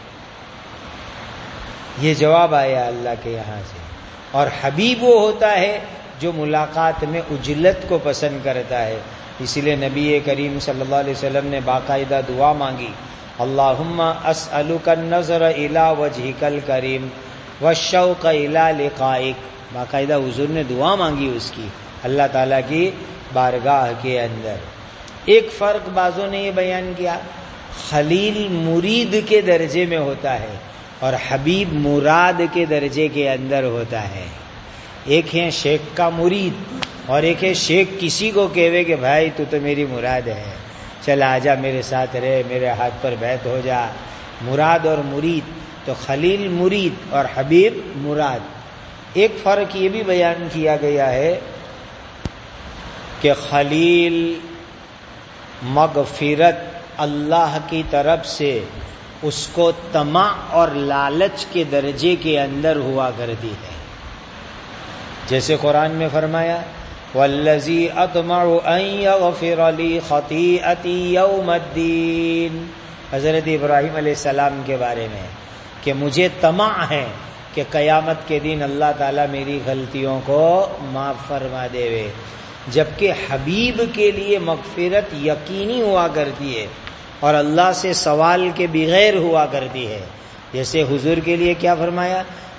یہ جواب آیا اللہ کے یہاں سے. اور حبیب وہ ہوتا ہے جو ملاقات میں اجلت کو پسند کرتا ہے. اسی لیے نبی کریم صلی اللہ علیہ وسلم نے باقاعدہ دعا مانگی، اللہم اسألک النظر الی وجہک الکریم والشوق الی لقائک. باقاعدہ حضور نے دعا مانگی اس کی اللہ تعالیٰ کی بارگاہ کے اندر. ایک فرق بعضوں نے یہ بیان کیا، خلیل مرید کے درجے میں ہوتا ہے اور حبیب مراد کے درجے کے اندر ہوتا ہے. ایک ہے شیخ کا مرید اور ایک ہے شیخ کسی کو کہے کہ بھائی تو تو میری مراد ہے، چل آجا میرے ساتھ رہے، میرے ہاتھ پر بیعت ہو جا. مراد اور مرید، تو خلیل مرید اور حبیب مراد. ایک فرق یہ بھی بیان کیا گیا ہے کہ خلیل مغفرت اللہ کی طرف سے اس کو طمع اور لالچ کے درجے کے اندر ہوا کرتی ہے. جیسے قرآن میں فرمایا والذی اطمع ان یغفر لی خطیئتی یوم الدین، حضرت ابراہیم علیہ السلام کے بارے میں کہ مجھے طمع ہے کہ قیامت کے دن اللہ تعالیٰ میری غلطیوں کو معاف فرما دے وے. جبکہ حبیب کے لیے مغفرت یقینی ہوا کرتی ہے اور اللہ سے سوال کے بغیر ہوا کرتی ہے. جیسے حضور کے لیے کیا فرمایا،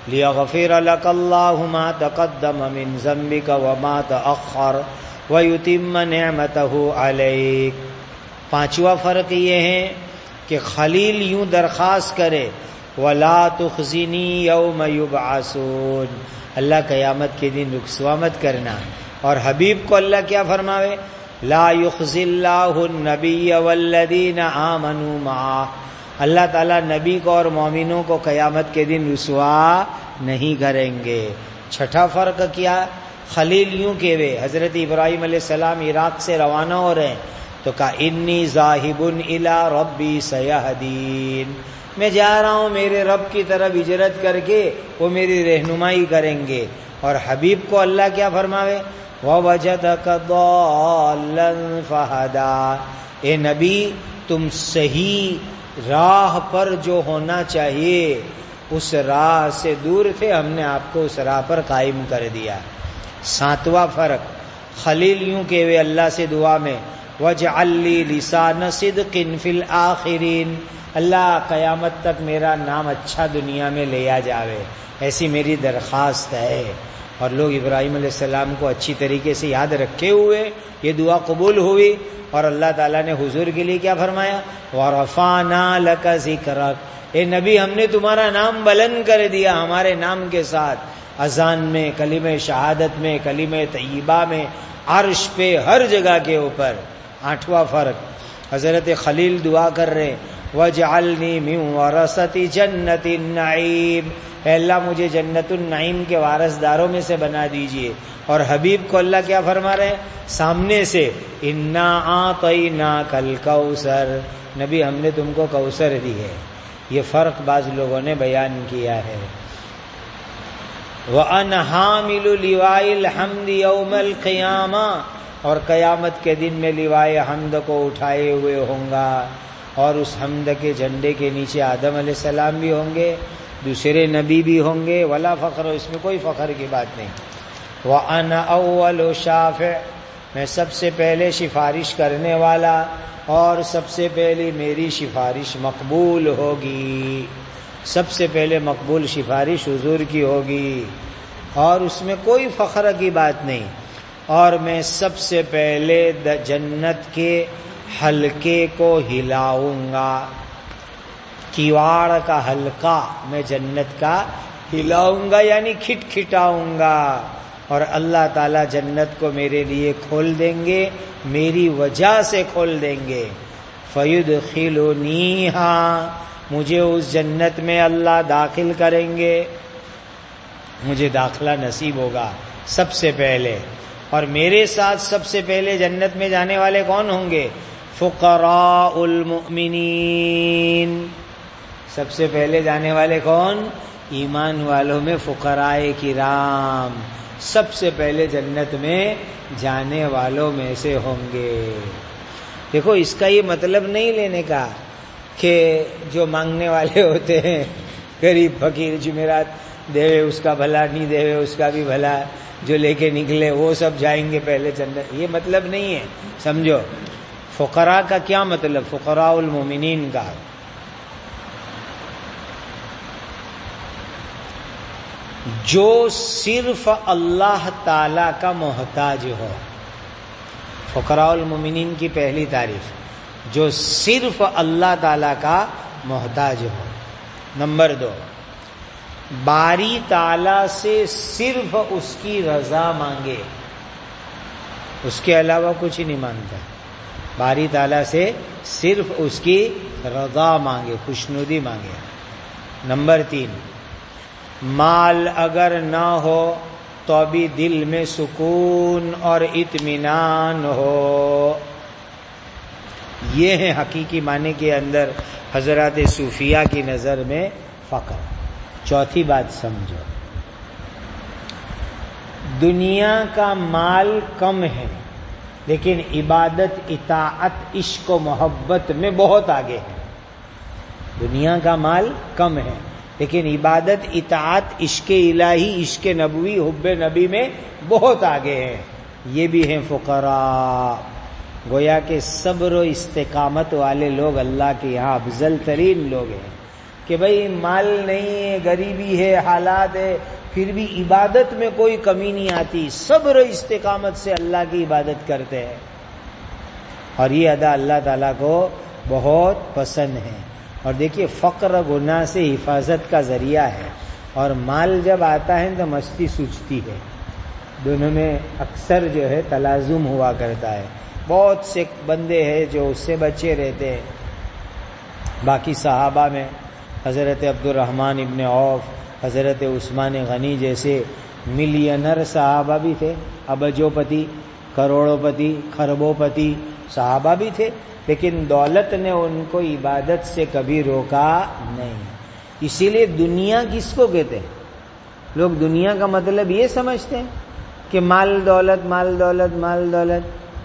لیغفر لک اللہ ما تقدم من ذنبک وما تأخر ویتم نعمتہ علیک۔ پانچواں فرق یہ ہے کہ خلیل یوں درخواست کرے وَلَا تُخْزِنِي يَوْمَ يُبْعَثُونَ، اللہ قیامت کے دن رسوا مت کرنا۔ اور حبیب کو اللہ کیا فرماوے؟ لا يخزي الله النبي والذين آمنوا معه، اللہ تعالیٰ نبی کو اور مومنوں کو قیامت کے دن رسوا نہیں کریں گے۔ چھٹا فرق کیا؟ خلیل یوں کہوے، حضرت ابراہیم علیہ السلام عراق سے روانہ ہو رہے ہیں تو کہا انی ذاہب الی ربی سیہدین، میں جا رہا ہوں میرے رب کی طرف ہجرت کر کے وہ میری رہنمائی کریں گے۔ اور حبیب کو اللہ کیا فرماوے؟ وَوَجَدَكَ ضَالًّا فَهَدَىٰ، اے نبی تم صحیح راہ پر جو ہونا چاہیے اس راہ سے دور تھے، ہم نے آپ کو اس راہ پر قائم کر دیا۔ ساتواں فرق، خلیل یوں کہوے اللہ سے دعا میں وَاجْعَل لِّي لِسَانَ صِدْقٍ فِي الْآخِرِينَ، اللہ قیامت تک میرا نام اچھا دنیا میں لیا جاوے، ایسی میری درخواست ہے۔ اور لوگ ابراہیم علیہ السلام کو اچھی طریقے سے یاد رکھے ہوئے یہ دعا قبول ہوئی، اور اللہ تعالیٰ نے حضور کے لیے کیا فرمایا؟ وَرَفَعْنَا لَكَ ذِكْرَكَ، اے نبی ہم نے تمہارا نام بلند کر دیا ہمارے نام کے ساتھ، اذان میں، کلمہ شہادت میں، کلمہ طیبہ میں، عرش پہ، ہر جگہ کے اوپر۔ آٹھواں فرق، حضرت خلیل دعا کر رہے وَاجْعَلْنِي مِن وَرَثَةِ جَنَّةِ النَّعِيمِ، اے اللہ مجھے جنت النعیم کے وارثداروں میں سے بنا دیجئے۔ اور حبیب کو اللہ کیا فرما رہے ہیں؟ سامنے سے اِنَّا أَعْطَيْنَاكَ الْكَوْثَرَ، نبی ہم نے تم کو کوثر دی ہے۔ یہ فرق بعض لوگوں نے بیان کیا ہے۔ وَأَنَا حَامِلُ لِوَاءِ الْحَمْدِ يَوْمَ الْقِيَامَةِ، اور قیامت کے دن میں لیوائے حمد کو اٹھائے ہوئے ہوں گا، اور اس حمد کے جھنڈے کے نیچے آدم علیہ السلام بھی ہوں گے، دوسرے نبی بھی ہوں گے، ولا فخر، اس میں کوئی فخر کی بات نہیں۔ وَأَنَا أَوَّلُ شَافِعٍ، میں سب سے پہلے سفارش کرنے والا، اور سب سے پہلے میری سفارش مقبول ہوگی، سب سے پہلے مقبول سفارش حضور کی ہوگی، اور اس میں کوئی فخر کی بات نہیں۔ اور میں سب سے پہلے جنت کے حلقے کو ہلاؤں گا، کیواڑ کا حلقہ میں جنت کا ہلاؤں گا، یعنی کھٹ کھٹاؤں گا، اور اللہ تعالیٰ جنت کو میرے لیے کھول دیں گے، میری وجہ سے کھول دیں گے۔ فَيُدْخِلُنِيهَا، مجھے اس جنت میں اللہ داخل کریں گے، مجھے داخلہ نصیب ہوگا سب سے پہلے۔ اور میرے ساتھ سب سے پہلے جنت میں جانے والے کون ہوں گے؟ فقراء المؤمنین، سب سے پہلے جانے والے کون؟ ایمان والوں میں فقراء کرام سب سے پہلے جنت میں جانے والوں میں سے ہوں گے۔ دیکھو اس کا یہ مطلب نہیں لینے کا کہ جو مانگنے والے ہوتے ہیں غریب فقیر جمعرات دے اس کا بھلا، نہیں دے اس کا بھی بھلا، جو لے کے نکلے وہ سب جائیں گے پہلے جنت، یہ مطلب نہیں ہے، سمجھو۔ فقراء کا کیا مطلب؟ فقراء المومنین کا، جو صرف اللہ تعالی کا محتاج ہو۔ فقراء المومنین کی پہلی تعریف، جو صرف اللہ تعالی کا محتاج ہو۔ نمبر دو، باری تعالی سے صرف اس کی رضا مانگے، اس کے علاوہ کچھ ہی نہیں مانگتا، باری تعالی سے صرف اس کی رضا مانگے، خوشنودی مانگے۔ نمبر تین، مال اگر نہ ہو تو بھی دل میں سکون اور اطمینان ہو، یہ ہے حقیقی معنی کے اندر حضرات صوفیہ کی نظر میں فقر۔ چوتھی بات سمجھو، دنیا کا مال کم ہے لیکن عبادت، اطاعت، عشق و محبت میں بہت آگے ہے۔ دنیا کا مال کم ہے لیکن عبادت، اطاعت، عشق الہی، عشق نبوی، حب نبی میں بہت آگے ہیں، یہ بھی ہیں فقراء۔ گویا کہ صبر و استقامت والے لوگ اللہ کے یہاں افضل ترین لوگ ہیں، کہ بھئی مال نہیں ہے، غریبی ہے، حالات ہے، پھر بھی عبادت میں کوئی کمی نہیں آتی، صبر و استقامت سے اللہ کی عبادت کرتے ہیں، اور یہ ادا اللہ تعالیٰ کو بہت پسند ہے۔ اور دیکھیے فقر گناہ سے حفاظت کا ذریعہ ہے، اور مال جب آتا ہے تو مستی سوچتی ہے، دونوں میں اکثر جو ہے تلازم ہوا کرتا ہے۔ بہت سے بندے ہیں جو اس سے بچے رہتے ہیں۔ باقی صحابہ میں حضرت عبد الرحمن ابن عوف، حضرت عثمان غنی جیسے ملینر صحابہ بھی تھے، ابجو پتی، کروڑوں پتی، خربوں پتی صحابہ بھی تھے، لیکن دولت نے ان کو عبادت سے کبھی روکا نہیں۔ اسی لیے دنیا کس کو کہتے ہیں؟ لوگ دنیا کا مطلب یہ سمجھتے ہیں کہ مال دولت مال دولت مال دولت،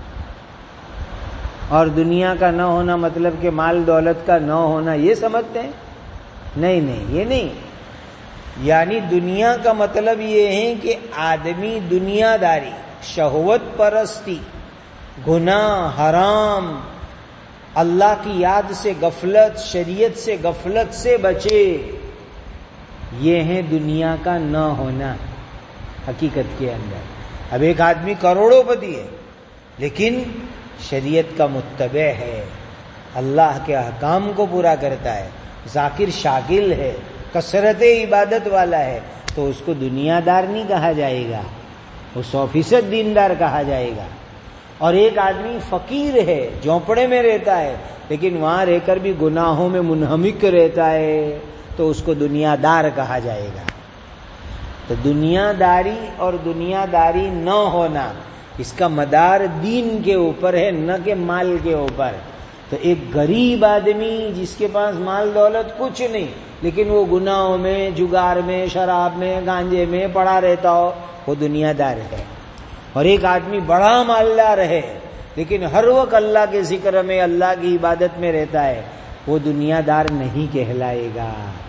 اور دنیا کا نہ ہونا مطلب کہ مال دولت کا نہ ہونا، یہ سمجھتے ہیں؟ نہیں نہیں، یہ نہیں۔ یعنی دنیا کا مطلب یہ ہے کہ آدمی دنیا داری، شہوت پرستی، گناہ، حرام، اللہ کی یاد سے غفلت، شریعت سے غفلت سے بچے، یہ ہے دنیا کا نہ ہونا حقیقت کے اندر۔ اب ایک آدمی کروڑوں پتی ہے لیکن شریعت کا متبع ہے، اللہ کے احکام کو پورا کرتا ہے، ذاکر شاغل ہے، کثرت عبادت والا ہے، تو اس کو دنیا دار نہیں کہا جائے گا، وہ سو فیصد دیندار کہا جائے گا۔ اور ایک آدمی فقیر ہے، جھونپڑے میں رہتا ہے، لیکن وہاں رہ کر بھی گناہوں میں منہمک رہتا ہے، تو اس کو دنیا دار کہا جائے گا۔ تو دنیا داری اور دنیا داری نہ ہونا، اس کا مدار دین کے اوپر ہے، نہ کہ مال کے اوپر۔ تو ایک غریب آدمی جس کے پاس مال دولت کچھ نہیں، لیکن وہ گناہوں میں، جگار میں، شراب میں، گانجے میں پڑا رہتا ہو، وہ دنیا دار ہے۔ اور ایک آدمی بڑا مالدار ہے لیکن ہر وقت اللہ کے ذکر میں، اللہ کی عبادت میں رہتا ہے، وہ دنیا دار نہیں کہلائے گا۔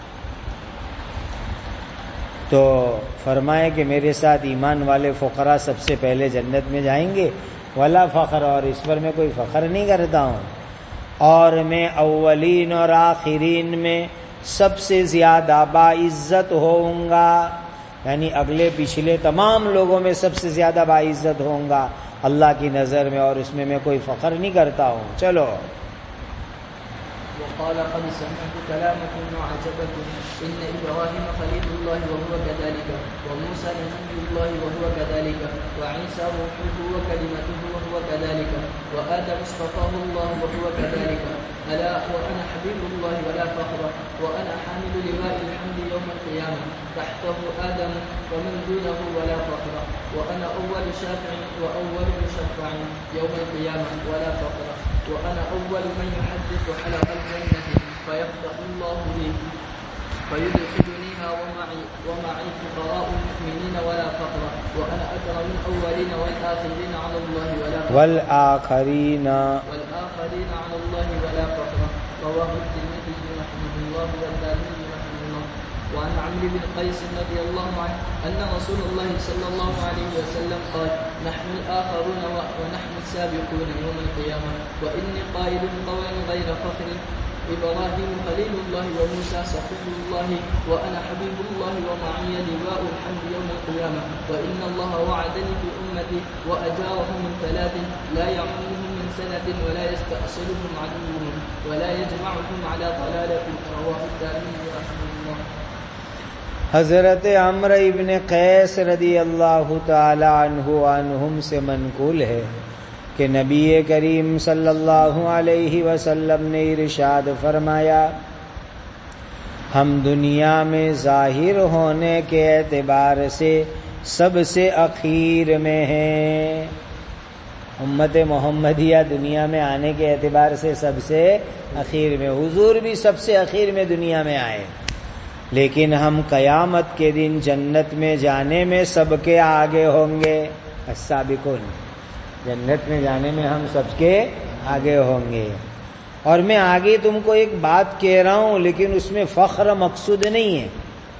تو فرمائے کہ میرے ساتھ ایمان والے فقراء سب سے پہلے جنت میں جائیں گے، ولا فخر، اور اس پر میں کوئی فخر نہیں کرتا ہوں، اور میں اولین اور آخرین میں سب سے زیادہ باعزت ہوں گا، یعنی اگلے پچھلے تمام لوگوں میں سب سے زیادہ باعزت ہوں گا اللہ کی نظر میں، اور اس میں میں کوئی فخر نہیں کرتا ہوں۔ چلو وقال قد سمعت كلامكم وعجبكم إن إبراهيم خليل الله وهو كذلك وموسى نبي الله وهو كذلك وعيسى روحه وكلمته وهو كذلك وآدم اصطفاه الله وهو كذلك ألا وأنا حبيب الله ولا فخر وأنا حامل لواء الحمد يوم القيامة تحته آدم ومن دونه ولا فخر وأنا أول شافع وأول مشفع يوم القيامة ولا فخر وأنا أول من يحدث حلق الجنة فيفتح الله لي فيدخلنيها ومعي ومعي فقراء المؤمنين ولا فقر وأنا أكرم الأولين والآخرين على الله ولا فقر والآخرين والآخرين على الله ولا فقر رواه الترمذي رحمه الله والدارمي رحمه الله وعن عمرو بن قيس رضي الله عنه أن رسول الله صلى الله عليه وسلم قال نحن الآخرون ونحن السابقون يوم القيامة وإني قائل قولا غير فخر إبراهيم خليل الله وموسى صفي الله وأنا حبيب الله ومعي لواء الحمد يوم القيامة وإن الله وعدني في أمتي وأجارهم من ثلاث لا يعمهم من سنة ولا يستأصلهم عدوهم ولا يجمعهم على ضلالة رواه الدارمي رحمه الله۔ حضرت عمرو ابن قیس رضی اللہ تعالی عنہ عنہم سے منقول ہے کہ نبی کریم صلی اللہ علیہ وسلم نے ارشاد فرمایا، ہم دنیا میں ظاہر ہونے کے اعتبار سے سب سے اخیر میں ہیں۔ امت محمدیہ دنیا میں آنے کے اعتبار سے سب سے اخیر میں، حضور بھی سب سے اخیر میں دنیا میں آئے، لیکن ہم قیامت کے دن جنت میں جانے میں سب کے آگے ہوں گے۔ السابقون، جنت میں جانے میں ہم سب کے آگے ہوں گے۔ اور میں آگے تم کو ایک بات کہہ رہا ہوں لیکن اس میں فخر مقصود نہیں ہے۔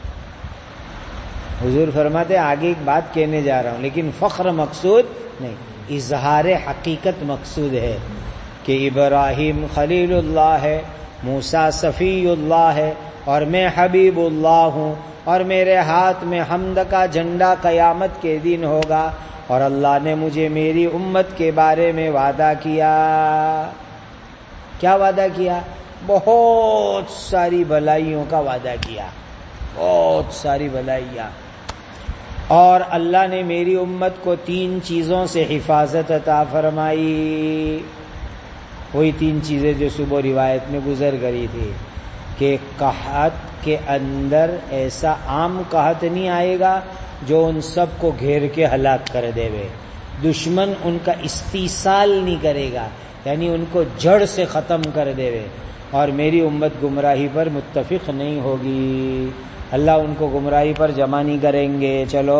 حضور فرماتے آگے ایک بات کہنے جا رہا ہوں لیکن فخر مقصود نہیں، اظہار حقیقت مقصود ہے کہ ابراہیم خلیل اللہ ہے، موسیٰ صفی اللہ ہے، اور میں حبیب اللہ ہوں، اور میرے ہاتھ میں حمد کا جھنڈا قیامت کے دن ہوگا، اور اللہ نے مجھے میری امت کے بارے میں وعدہ کیا۔ کیا وعدہ کیا؟ بہت ساری بھلائیوں کا وعدہ کیا، بہت ساری بھلائیاں۔ اور اللہ نے میری امت کو تین چیزوں سے حفاظت عطا فرمائی، وہی تین چیزیں جو صبح روایت میں گزر گئی تھی کہ قحط کے اندر ایسا عام قحط نہیں آئے گا جو ان سب کو گھیر کے ہلاک کر دے وے، دشمن ان کا استیصال نہیں کرے گا، یعنی ان کو جڑ سے ختم کر دے وے، اور میری امت گمراہی پر متفق نہیں ہوگی، اللہ ان کو گمراہی پر جمع نہیں کریں گے۔ چلو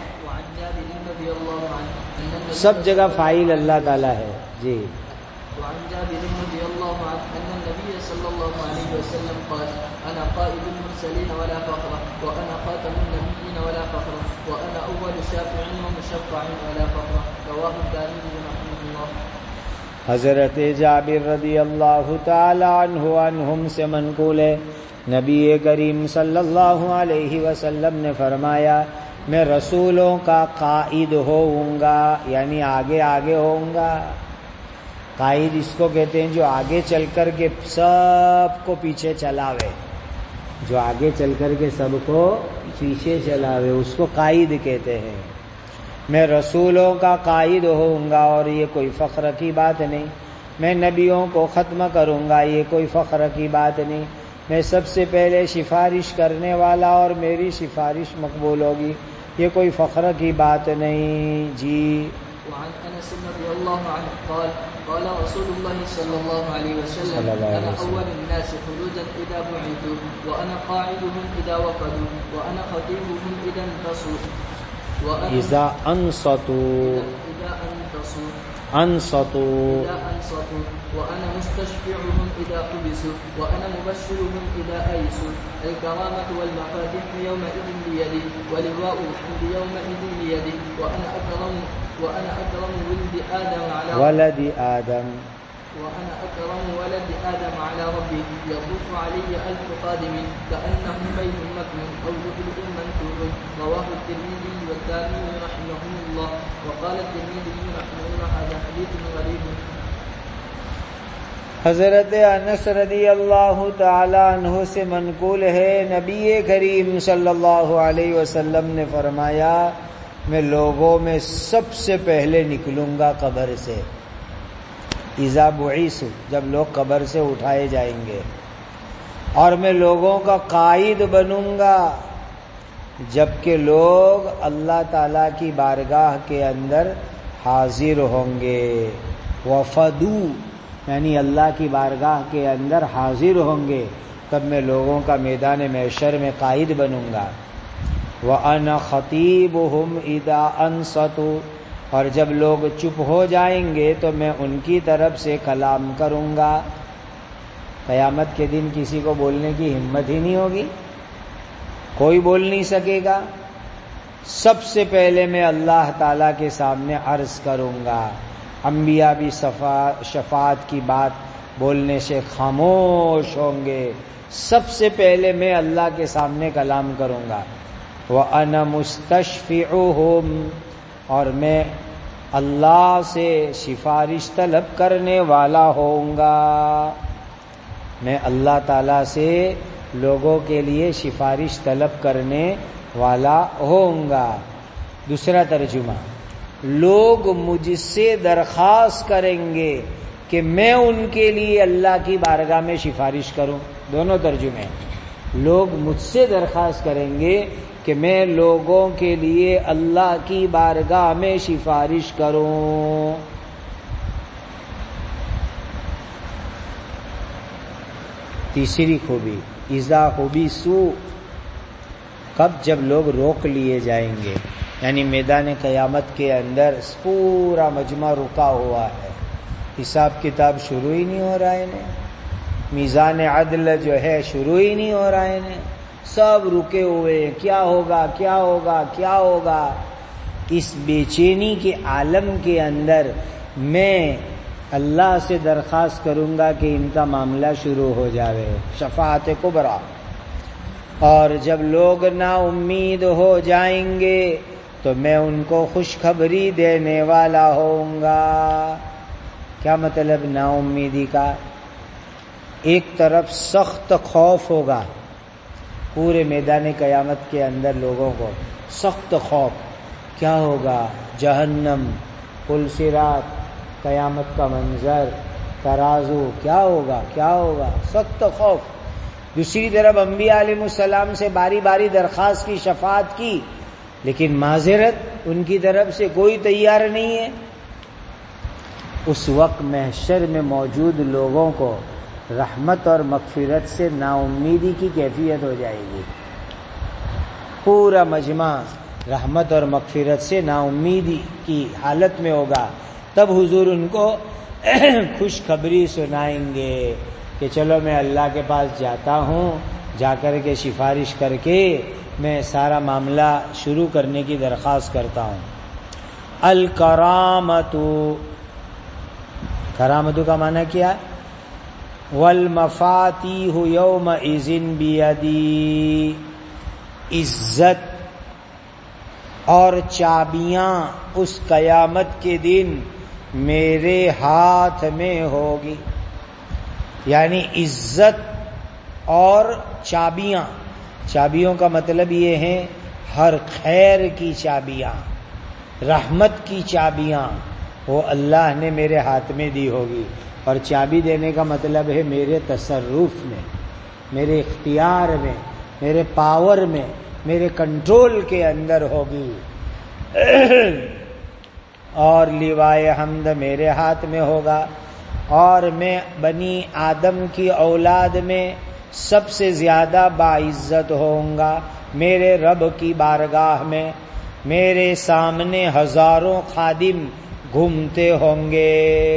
سب جگہ فاعل اللہ تعالیٰ ہے جی۔ وعن جابر رضي الله عنه أن النبي صلى الله عليه وسلم قال أنا قائد المرسلين ولا فخر وأنا خاتم النبيين ولا فخر وأنا أول شافع ومشفع ولا فخر رواه الدارمي رحمه الله۔ حضرت جابر رضی اللہ تعالی عنہ عنہم سے منقول ہے، نبی کریم صلی اللہ علیہ وسلم نے فرمایا میں رسولوں کا قائد ہوں گا، یعنی آگے آگے ہوں گا۔ قائد اس کو کہتے ہیں جو آگے چل کر کے سب کو پیچھے چلاوے، جو آگے چل کر کے سب کو پیچھے چلاوے اس کو قائد کہتے ہیں۔ میں رسولوں کا قائد ہوں گا، اور یہ کوئی فخر کی بات نہیں۔ میں نبیوں کو ختم کروں گا، یہ کوئی فخر کی بات نہیں۔ میں سب سے پہلے سفارش کرنے والا، اور میری سفارش مقبول ہوگی، یہ کوئی فخر کی بات نہیں جی۔ وعن انس رضي الله عنه قال قال رسول الله صلى الله عليه وسلم انا اول الناس خروجا اذا بعثوا وانا قاعدهم اذا وقدوا وانا خطيبهم اذا انتصوا اذا انصتوا اذا انتصوا انصتوا اذا انصتوا وانا مستشفعهم اذا حبسوا وانا مبشرهم اذا ايسوا الكرامه والمفاتيح يومئذ بيدي ولواء الحمد يومئذ بيدي وانا اكرم وأنا أكرم ولد آدم على ولد آدم وأنا أكرم ولد آدم على ربي يطوف علي ألف قادم كأنهم بيت مكنون أو لؤلؤ منثور رواه الترمذي والدارمي رحمهم الله وقال الترمذي رحمه الله هذا حديث غريب۔ حضرت انس رضی اللہ تعالی عنہ سے منقول ہے، نبی کریم صلی اللہ علیہ وسلم نے فرمایا میں لوگوں میں سب سے پہلے نکلوں گا قبر سے، اذا بعث، جب لوگ قبر سے اٹھائے جائیں گے، اور میں لوگوں کا قائد بنوں گا جبکہ لوگ اللہ تعالی کی بارگاہ کے اندر حاضر ہوں گے، وفدو یعنی اللہ کی بارگاہ کے اندر حاضر ہوں گے، تب میں لوگوں کا میدان محشر میں قائد بنوں گا۔ وَأَنَا خَطِيبُهُمْ إِذَا أَنصَتُوا، اور جب لوگ چپ ہو جائیں گے تو میں ان کی طرف سے کلام کروں گا۔ قیامت کے دن کسی کو بولنے کی ہمت ہی نہیں ہوگی، کوئی بول نہیں سکے گا۔ سب سے پہلے میں اللہ تعالیٰ کے سامنے عرض کروں گا، انبیاء بھی شفاعت کی بات بولنے سے خاموش ہوں گے، سب سے پہلے میں اللہ کے سامنے کلام کروں گا۔ وَأَنَا مُسْتَشْفِعُهُمْ، اور میں اللہ سے سفارش طلب کرنے والا ہوں گا، میں اللہ تعالیٰ سے لوگوں کے لیے سفارش طلب کرنے والا ہوں گا۔ دوسرا ترجمہ، لوگ مجھ سے درخواست کریں گے کہ میں ان کے لیے اللہ کی بارگاہ میں سفارش کروں۔ دونوں ترجمے، لوگ مجھ سے درخواست کریں گے کہ میں لوگوں کے لیے اللہ کی بارگاہ میں سفارش کروں۔ تیسری خوبی، اذا حبسوا، کب؟ جب لوگ روک لیے جائیں گے، یعنی میدان قیامت کے اندر پورا مجمع رکا ہوا ہے، حساب کتاب شروع ہی نہیں ہو رہا ہے، میزان عدل جو ہے شروع ہی نہیں ہو رہا ہے، سب رکے ہوئے، کیا ہوگا کیا ہوگا کیا ہوگا۔ اس بے چینی کے عالم کے اندر میں اللہ سے درخواست کروں گا کہ ان کا معاملہ شروع ہو جاوے، شفاعت کبریٰ۔ اور جب لوگ نا امید ہو جائیں گے تو میں ان کو خوشخبری دینے والا ہوں گا۔ کیا مطلب نا امیدی کا؟ ایک طرف سخت خوف ہوگا پورے میدان قیامت کے اندر، لوگوں کو سخت خوف، کیا ہوگا؟ جہنم، پل صراط، قیامت کا منظر، ترازو، کیا ہوگا کیا ہوگا سخت خوف۔ دوسری طرف انبیاء علیہ السلام سے باری باری درخواست کی، شفاعت کی، لیکن معذرت ان کی طرف سے کوئی تیار نہیں ہے۔ اس وقت محشر میں موجود لوگوں کو رحمت اور مغفرت سے نا امیدی کی کیفیت ہو جائے گی۔ پورا مجمع رحمت اور مغفرت سے نا امیدی کی حالت میں ہوگا۔ تب حضور ان کو خوشخبری سنائیں گے کہ چلو میں اللہ کے پاس جاتا ہوں، جا کر کے سفارش کر کے میں سارا معاملہ شروع کرنے کی درخواست کرتا ہوں۔ الکرامتو، کرامتو کا معنی کیا؟ والمفاتیح یومئذ بیدی، عزت اور چابیاں اس قیامت کے دن میرے ہاتھ میں ہوگی۔ یعنی عزت اور چابیاں، چابیوں کا مطلب یہ ہے ہر خیر کی چابیاں، رحمت کی چابیاں وہ اللہ نے میرے ہاتھ میں دی ہوگی۔ اور چابی دینے کا مطلب ہے میرے تصرف میں، میرے اختیار میں، میرے پاور میں، میرے کنٹرول کے اندر ہوگی۔ اور لیوائے حمد میرے ہاتھ میں ہوگا، اور میں بنی آدم کی اولاد میں سب سے زیادہ باعزت ہوں گا میرے رب کی بارگاہ میں۔ میرے سامنے ہزاروں خادم گھومتے ہوں گے،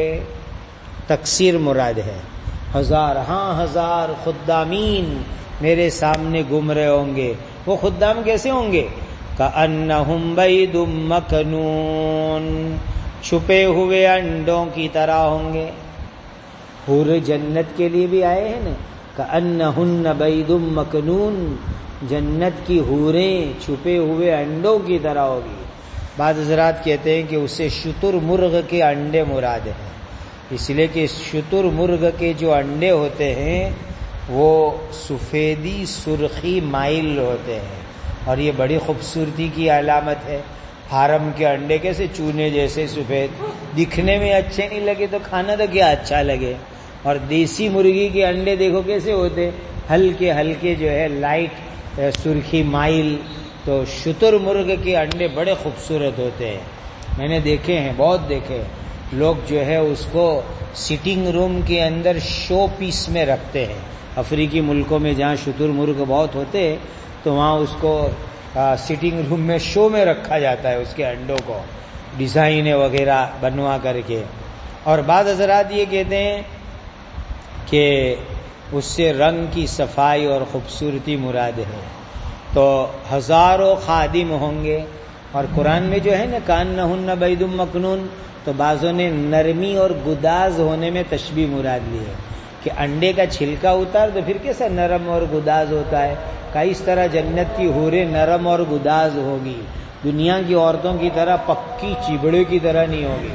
تکثیر مراد ہے، ہزار ہاں ہزار خدامین میرے سامنے گھوم رہے ہوں گے۔ وہ خدام کیسے ہوں گے؟ کأنہم بید مکنون، چھپے ہوئے انڈوں کی طرح ہوں گے۔ حور جنت کے لیے بھی آئے ہیں نا، کأنہن بید مکنون، جنت کی حوریں چھپے ہوئے انڈوں کی طرح ہوگی۔ بعض حضرات کہتے ہیں کہ اس سے شتر مرغ کے انڈے مراد ہیں، اس لیے کہ شتر مرغ کے جو انڈے ہوتے ہیں وہ سفیدی سرخی مائل ہوتے ہیں، اور یہ بڑی خوبصورتی کی علامت ہے۔ فارم کے انڈے کیسے چونے جیسے سفید دکھنے میں اچھے نہیں لگے تو کھانا تو کیا اچھا لگے، اور دیسی مرغی کے انڈے دیکھو کیسے ہوتے، ہلکے ہلکے جو ہے لائٹ سرخی مائل۔ تو شتر مرغ کے انڈے بڑے خوبصورت ہوتے ہیں، میں نے دیکھے ہیں، بہت دیکھے۔ لوگ جو ہے اس کو سٹنگ روم کے اندر شو پیس میں رکھتے ہیں۔ افریقی ملکوں میں جہاں شتر مرغ بہت ہوتے تو وہاں اس کو سٹنگ روم میں شو میں رکھا جاتا ہے، اس کے انڈوں کو ڈیزائن وغیرہ بنوا کر کے۔ اور بعض حضرات یہ کہتے ہیں کہ اس سے رنگ کی صفائی اور خوبصورتی مراد ہے۔ تو ہزاروں خادم ہوں گے، اور قرآن میں جو ہے نا کأنہن بید مکنون، تو بعضوں نے نرمی اور گداز ہونے میں تشبیہ مراد لی ہے کہ انڈے کا چھلکا اتار تو پھر کیسا نرم اور گداز ہوتا ہے، کہ اس طرح جنت کی حوریں نرم اور گداز ہوگی، دنیا کی عورتوں کی طرح پکی چیبڑے کی طرح نہیں ہوگی۔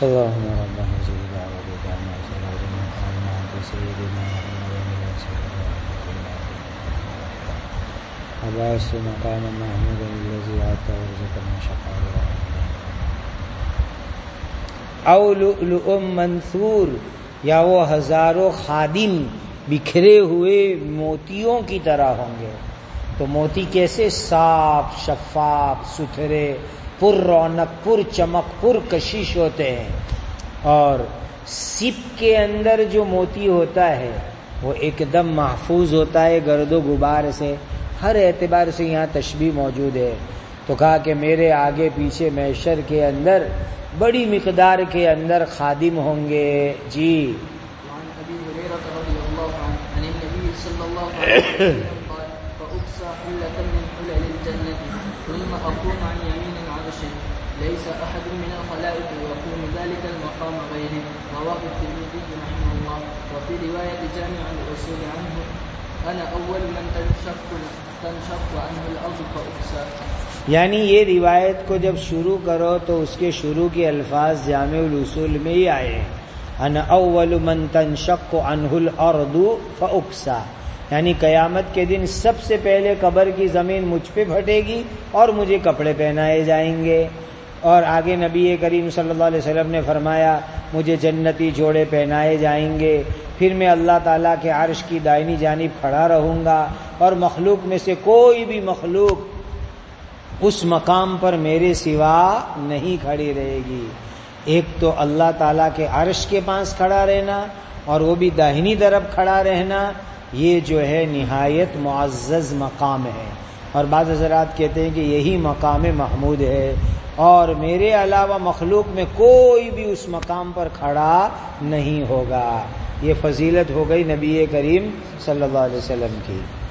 اللهم رب هذه الدعوة التامة والصلاة القائمة على سيدنا عباس مقام محمود الذي آتى ورزقنا شفاعه او لؤلؤ منثور، یا وہ ہزاروں خادم بکھرے ہوئے موتیوں کی طرح ہوں گے. تو موتی کیسے صاف شفاف ستھرے پر رونق پر چمک پر کشش ہوتے ہیں، اور سپ کے اندر جو موتی ہوتا ہے وہ ایک دم محفوظ ہوتا ہے گرد و غبار سے. ہر اعتبار سے یہاں تشبیہ موجود ہے. تو کہا کہ میرے آگے پیچھے محشر کے اندر بڑی مقدار کے اندر خادم ہوں گے. جی وعن ابي هريره رضي الله عنه عن النبي صلى الله عليه وسلم قال فاقصى حله من حلل الجنه ثم اقوم عن يمين العرش ليس احد من الخلائق يقوم ذلك المقام غيره. رواه الترمذي رحمه الله. وفي روايه جامع الرسول عنه انا اول من تنشق تنشق عنه الارض فاقصى. یعنی یہ روایت کو جب شروع کرو تو اس کے شروع کے الفاظ جامع الاصول میں ہی آئے ہیں. انا اول من تنشق عنہ الارض فاقصى، یعنی قیامت کے دن سب سے پہلے قبر کی زمین مجھ پہ پھٹے گی اور مجھے کپڑے پہنائے جائیں گے. اور آگے نبی کریم صلی اللہ علیہ وسلم نے فرمایا مجھے جنتی جوڑے پہنائے جائیں گے، پھر میں اللہ تعالیٰ کے عرش کی دائنی جانب کھڑا رہوں گا، اور مخلوق میں سے کوئی بھی مخلوق اس مقام پر میرے سوا نہیں کھڑی رہے گی. ایک تو اللہ تعالیٰ کے عرش کے پاس کھڑا رہنا اور وہ بھی داہنی طرف کھڑا رہنا، یہ جو ہے نہایت معزز مقام ہے. اور بعض حضرات کہتے ہیں کہ یہی مقام محمود ہے، اور میرے علاوہ مخلوق میں کوئی بھی اس مقام پر کھڑا نہیں ہوگا. یہ فضیلت ہو گئی نبی کریم صلی اللہ علیہ وسلم کی.